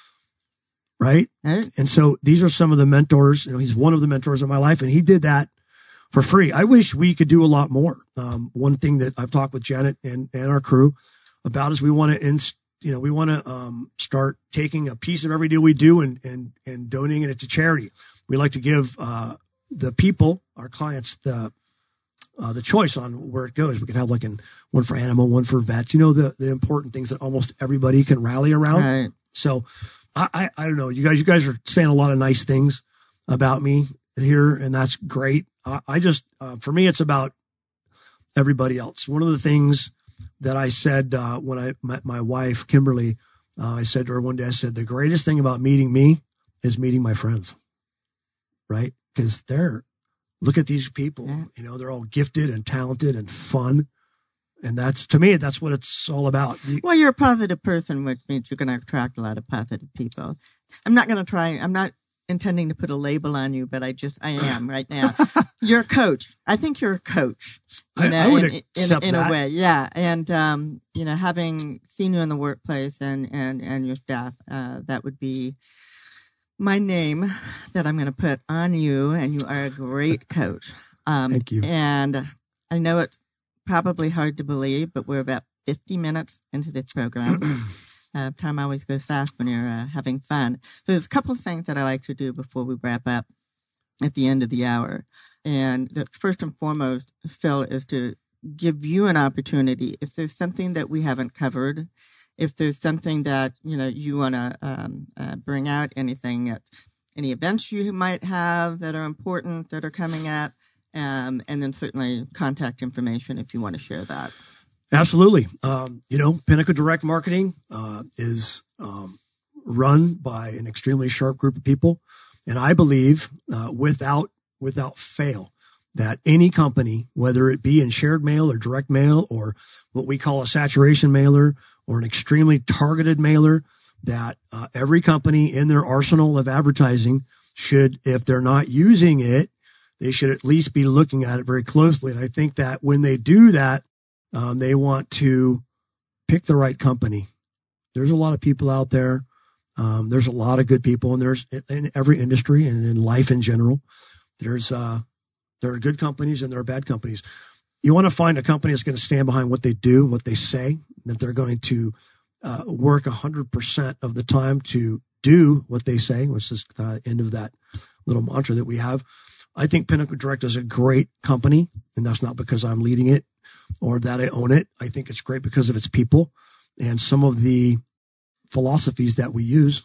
[SPEAKER 4] right?
[SPEAKER 2] right.
[SPEAKER 4] And so these are some of the mentors. You know, he's one of the mentors in my life, and he did that for free. I wish we could do a lot more. Um, one thing that I've talked with Janet and, and our crew about is we want to, inst, you know, we want to um, start taking a piece of every deal we do and and and donating it to charity. We like to give uh, the people, our clients, the uh, the choice on where it goes. We can have like an one for animal, one for vets. You know, the the important things that almost everybody can rally around.
[SPEAKER 2] Right.
[SPEAKER 4] So I, I I don't know. You guys, you guys are saying a lot of nice things about me here, and that's great. I, I just, uh, for me, it's about everybody else. One of the things that I said uh, when I met my wife, Kimberly, uh, I said to her one day, I said, the greatest thing about meeting me is meeting my friends, right? Because they're, look at these people,
[SPEAKER 2] Yeah.
[SPEAKER 4] you know, they're all gifted and talented and fun. And that's, to me, that's what it's all about. You,
[SPEAKER 2] Well, you're a positive person, which means you're going to attract a lot of positive people. I'm not going to try, I'm not intending to put a label on you, but I just, I am right now. You're a coach. I think you're a coach. You
[SPEAKER 4] I-
[SPEAKER 2] know,
[SPEAKER 4] I would
[SPEAKER 2] in, in,
[SPEAKER 4] accept
[SPEAKER 2] in a
[SPEAKER 4] that.
[SPEAKER 2] way. Yeah. And, um, you know, having seen you in the workplace and, and, and your staff, uh, that would be my name that I'm going to put on you. And you are a great coach. Um,
[SPEAKER 4] Thank you.
[SPEAKER 2] And I know it's probably hard to believe, but we're about fifty minutes into this program. Uh, time always goes fast when you're uh, having fun. So there's a couple of things that I like to do before we wrap up at the end of the hour. And the first and foremost, Phil, is to give you an opportunity. If there's something that we haven't covered, if there's something that, you know, you want to um, uh, bring out, anything, at, any events you might have that are important, that are coming up, um, and then certainly contact information if you want to share that.
[SPEAKER 4] Absolutely. Um, you know, Pinnacle Direct Marketing uh, is um, run by an extremely sharp group of people. And I believe uh, without without fail that any company, whether it be in shared mail or direct mail or what we call a saturation mailer or an extremely targeted mailer, that uh, every company in their arsenal of advertising should, if they're not using it, they should at least be looking at it very closely. And I think that when they do that, Um, they want to pick the right company. There's a lot of people out there. Um, there's a lot of good people, and there's in every industry and in life in general. There's uh, there are good companies and there are bad companies. You want to find a company that's going to stand behind what they do, what they say, that they're going to uh, work one hundred percent of the time to do what they say, which is the end of that little mantra that we have. I think Pinnacle Direct is a great company, and that's not because I'm leading it or that I own it. I think it's great because of its people and some of the philosophies that we use.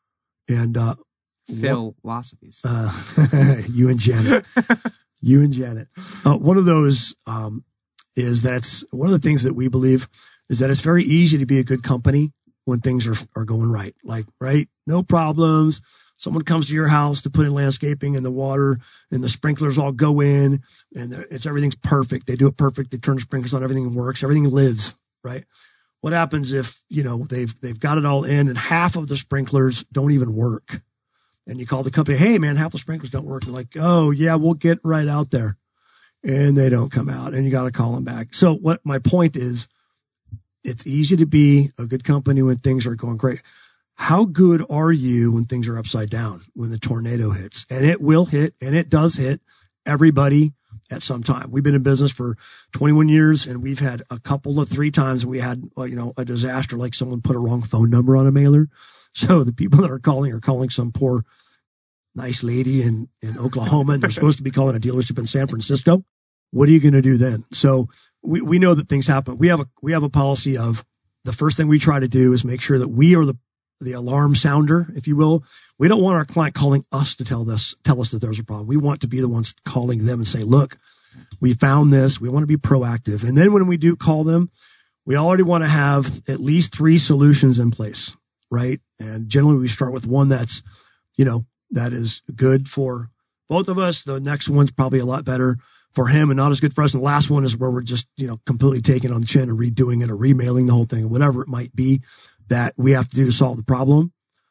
[SPEAKER 4] And uh,
[SPEAKER 3] Philosophies.
[SPEAKER 4] uh, you and Janet, you and Janet. Uh, one of those um, is that's one of the things that we believe is that it's very easy to be a good company when things are are going right. Like, right, no problems. Someone comes to your house to put in landscaping and the water and the sprinklers all go in and it's everything's perfect. They do it perfect. They turn the sprinklers on. Everything works. Everything lives, right? What happens if, you know, they've, they've got it all in and half of the sprinklers don't even work? And you call the company, hey man, half the sprinklers don't work. They're like, oh yeah, we'll get right out there. And they don't come out and you got to call them back. So what my point is, it's easy to be a good company when things are going great. How good are you when things are upside down, when the tornado hits? And it will hit, and it does hit everybody at some time. We've been in business for twenty-one years, and we've had a couple of three times we had, well, you know, a disaster, like someone put a wrong phone number on a mailer. So the people that are calling are calling some poor, nice lady in, in Oklahoma, and they're supposed to be calling a dealership in San Francisco. What are you going to do then? So we, we know that things happen. We have a, we have a policy of the first thing we try to do is make sure that we are the the alarm sounder, if you will. We don't want our client calling us to tell us, tell us that there's a problem. We want to be the ones calling them and say, look, we found this. We want to be proactive. And then when we do call them, we already want to have at least three solutions in place, right? And generally we start with one that's, you know, that is good for both of us. The next one's probably a lot better for him and not as good for us. And the last one is where we're just, you know, completely taking on the chin and redoing it or remailing the whole thing or whatever it might be that we have to do to solve the problem.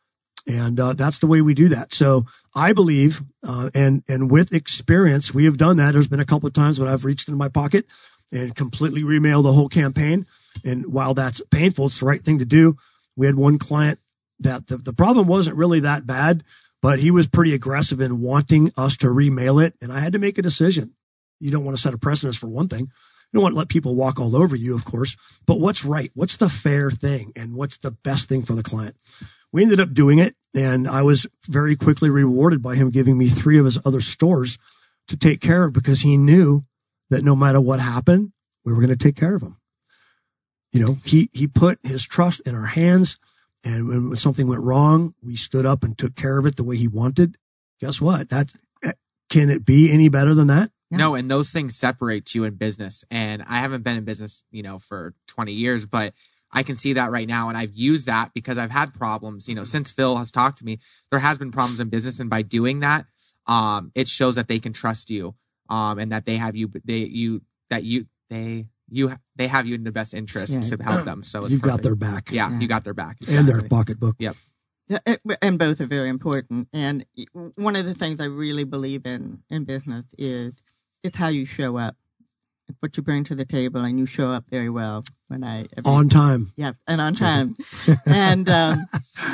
[SPEAKER 4] And uh, that's the way we do that. So I believe, uh, and and with experience, we have done that. There's been a couple of times when I've reached into my pocket and completely remailed the whole campaign. And while that's painful, it's the right thing to do. We had one client that the, the problem wasn't really that bad, but he was pretty aggressive in wanting us to remail it. And I had to make a decision. You don't want to set a precedence for one thing. You don't want to let people walk all over you, of course, but what's right? What's the fair thing? And what's the best thing for the client? We ended up doing it, and I was very quickly rewarded by him giving me three of his other stores to take care of, because he knew that no matter what happened, we were going to take care of him. You know, he, he put his trust in our hands, and when something went wrong, we stood up and took care of it the way he wanted. Guess what? That's, can it be any better than that?
[SPEAKER 3] No. no, and those things separate you in business. And I haven't been in business, you know, for twenty years, but I can see that right now. And I've used that because I've had problems, you know, since Phil has talked to me, there has been problems in business. And by doing that, um, it shows that they can trust you, um, and that they have you, they, you, that you, they, you, they have you in the best interest yeah. to help them. So it's
[SPEAKER 4] you've
[SPEAKER 3] perfect.
[SPEAKER 4] got their back.
[SPEAKER 3] Yeah,
[SPEAKER 2] yeah.
[SPEAKER 3] You got their back.
[SPEAKER 4] Exactly. And their pocketbook.
[SPEAKER 3] Yep.
[SPEAKER 2] And both are very important. And one of the things I really believe in in business is it's how you show up, what you bring to the table, and you show up very well when I every,
[SPEAKER 4] on time.
[SPEAKER 2] Yeah, and on time. and um,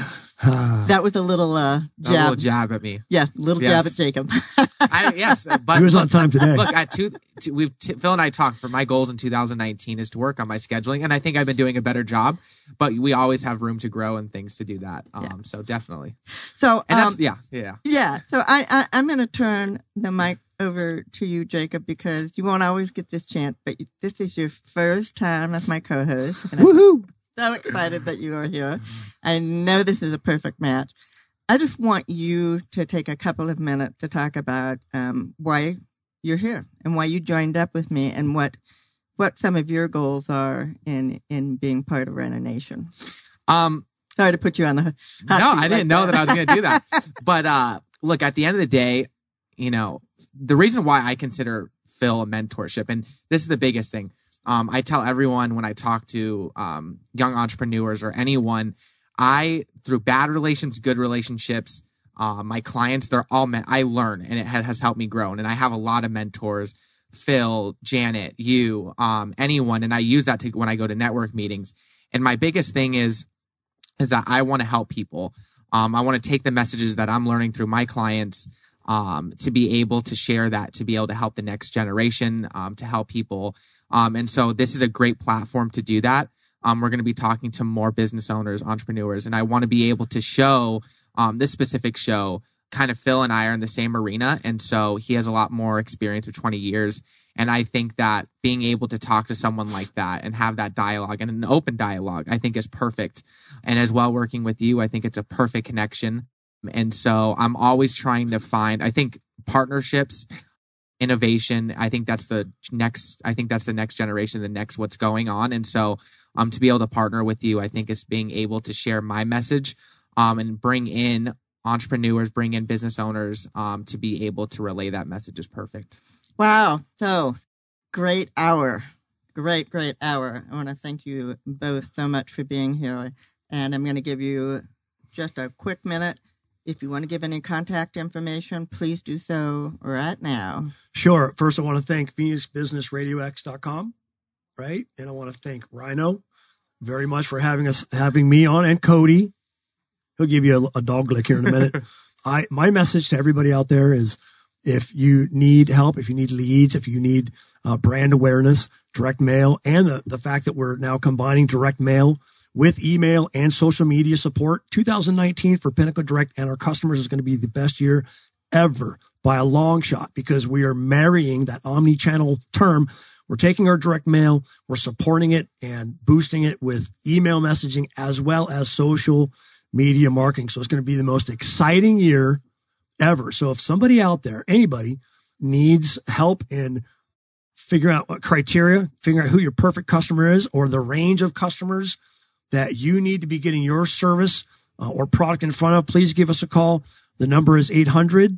[SPEAKER 2] that was a little uh, jab,
[SPEAKER 3] a little jab at me.
[SPEAKER 2] Yeah, little
[SPEAKER 3] yes.
[SPEAKER 2] jab at Jacob.
[SPEAKER 3] I, yes, but
[SPEAKER 4] he was
[SPEAKER 3] look,
[SPEAKER 4] on time today.
[SPEAKER 3] Look, at two, two we've t- Phil and I talked. For my goals in two thousand nineteen is to work on my scheduling, and I think I've been doing a better job. But we always have room to grow and things to do that. Um, yeah. So definitely.
[SPEAKER 2] So
[SPEAKER 3] and
[SPEAKER 2] um,
[SPEAKER 3] that's, yeah, yeah,
[SPEAKER 2] yeah. So I, I I'm going to turn the mic over to you, Jacob, because you won't always get this chance, but this is your first time as my co-host.
[SPEAKER 4] Woohoo!
[SPEAKER 2] I'm so excited that you are here. I know this is a perfect match. I just want you to take a couple of minutes to talk about um, why you're here and why you joined up with me, and what what some of your goals are in in being part of Rhino Nation. Um, Sorry to put you on the hot
[SPEAKER 3] no,
[SPEAKER 2] seat
[SPEAKER 3] I didn't
[SPEAKER 2] like
[SPEAKER 3] know
[SPEAKER 2] that.
[SPEAKER 3] that I was going to do that. But uh, look, at the end of the day, you know, the reason why I consider Phil a mentorship, and this is the biggest thing. Um, I tell everyone when I talk to um, young entrepreneurs or anyone, I, through bad relations, good relationships, uh, my clients, they're all men. I learn, and it has, has helped me grow. And I have a lot of mentors, Phil, Janet, you, um, anyone. And I use that to when I go to network meetings. And my biggest thing is, is that I want to help people. Um, I want to take the messages that I'm learning through my clients, um, to be able to share that, to be able to help the next generation, um, to help people. Um, and so this is a great platform to do that. Um, we're going to be talking to more business owners, entrepreneurs, and I want to be able to show um, this specific show. Kind of Phil and I are in the same arena, and so he has a lot more experience of twenty years. And I think that being able to talk to someone like that and have that dialogue and an open dialogue, I think is perfect. And as well, working with you, I think it's a perfect connection. And so I'm always trying to find, I think, partnerships, innovation. I think that's the next, I think that's the next generation, the next what's going on. And so um, to be able to partner with you, I think is being able to share my message um, and bring in entrepreneurs, bring in business owners um, to be able to relay that message is perfect.
[SPEAKER 2] Wow. So great hour. Great, great hour. I want to thank you both so much for being here. And I'm going to give you just a quick minute. If you want to give any contact information, please do so right now.
[SPEAKER 4] Sure. First, I want to thank Phoenix Business Radio X dot com, right? And I want to thank Rhino very much for having us, having me on, and Cody. He'll give you a, a dog lick here in a minute. I my message to everybody out there is, if you need help, if you need leads, if you need uh, brand awareness, direct mail, and the, the fact that we're now combining direct mail with email and social media support, two thousand nineteen for Pinnacle Direct and our customers is going to be the best year ever by a long shot, because we are marrying that omni-channel term. We're taking our direct mail, we're supporting it and boosting it with email messaging as well as social media marketing. So it's going to be the most exciting year ever. So if somebody out there, anybody, needs help in figuring out what criteria, figuring out who your perfect customer is, or the range of customers that you need to be getting your service uh, or product in front of, please give us a call. The number is eight hundred,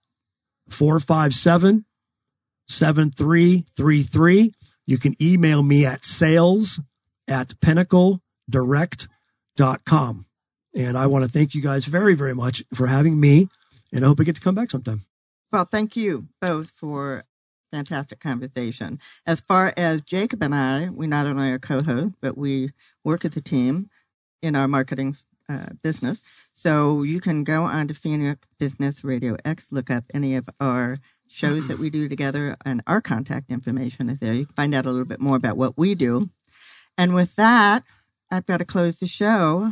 [SPEAKER 4] four five seven, seven three three three. You can email me at sales at pinnacle direct dot com. And I want to thank you guys very, very much for having me. And I hope I get to come back sometime.
[SPEAKER 2] Well, thank you both for fantastic conversation. As far as Jacob and I, we not only are co-hosts, but we work as a team in our marketing uh, business. So you can go on to Phoenix Business Radio X, look up any of our shows that we do together, and our contact information is there. You can find out a little bit more about what we do. And with that, I've got to close the show.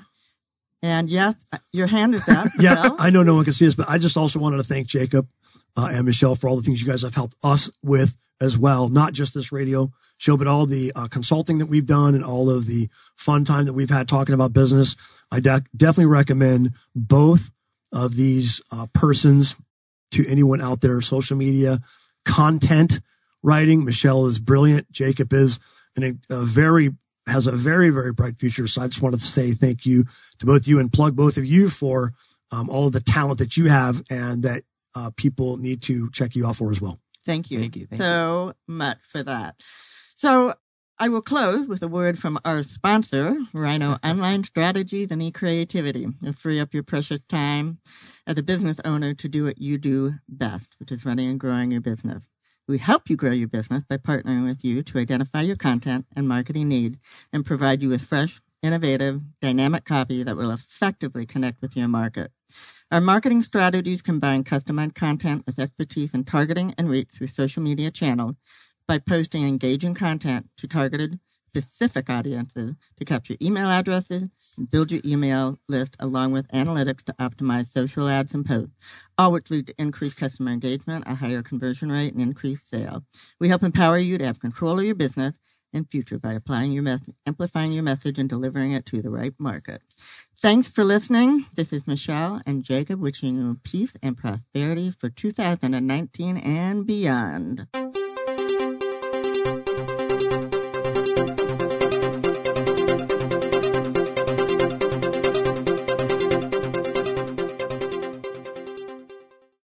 [SPEAKER 2] And yes, your hand is up.
[SPEAKER 4] Yeah,
[SPEAKER 2] Bill.
[SPEAKER 4] I know no one can see this, but I just also wanted to thank Jacob uh, and Michelle for all the things you guys have helped us with as well. Not just this radio show, but all the uh, consulting that we've done and all of the fun time that we've had talking about business. I de- definitely recommend both of these uh, persons to anyone out there. Social media, content writing. Michelle is brilliant. Jacob is an, a very has a very, very bright future. So I just wanted to say thank you to both you and plug both of you for um, all of the talent that you have and that uh, people need to check you out for as well.
[SPEAKER 2] Thank you.
[SPEAKER 3] Thank you. Thank
[SPEAKER 2] so
[SPEAKER 3] you.
[SPEAKER 2] much for that. So I will close with a word from our sponsor, Rhino Online Strategies and E-Creativity, and free up your precious time as a business owner to do what you do best, which is running and growing your business. We help you grow your business by partnering with you to identify your content and marketing needs and provide you with fresh, innovative, dynamic copy that will effectively connect with your market. Our marketing strategies combine customized content with expertise in targeting and reach through social media channels by posting engaging content to targeted specific audiences to capture email addresses and build your email list along with analytics to optimize social ads and posts, all which lead to increased customer engagement, a higher conversion rate, and increased sales. We help empower you to have control of your business and future by applying your message, amplifying your message, and delivering it to the right market. Thanks for listening. This is Michelle and Jacob wishing you peace and prosperity for two thousand nineteen and beyond.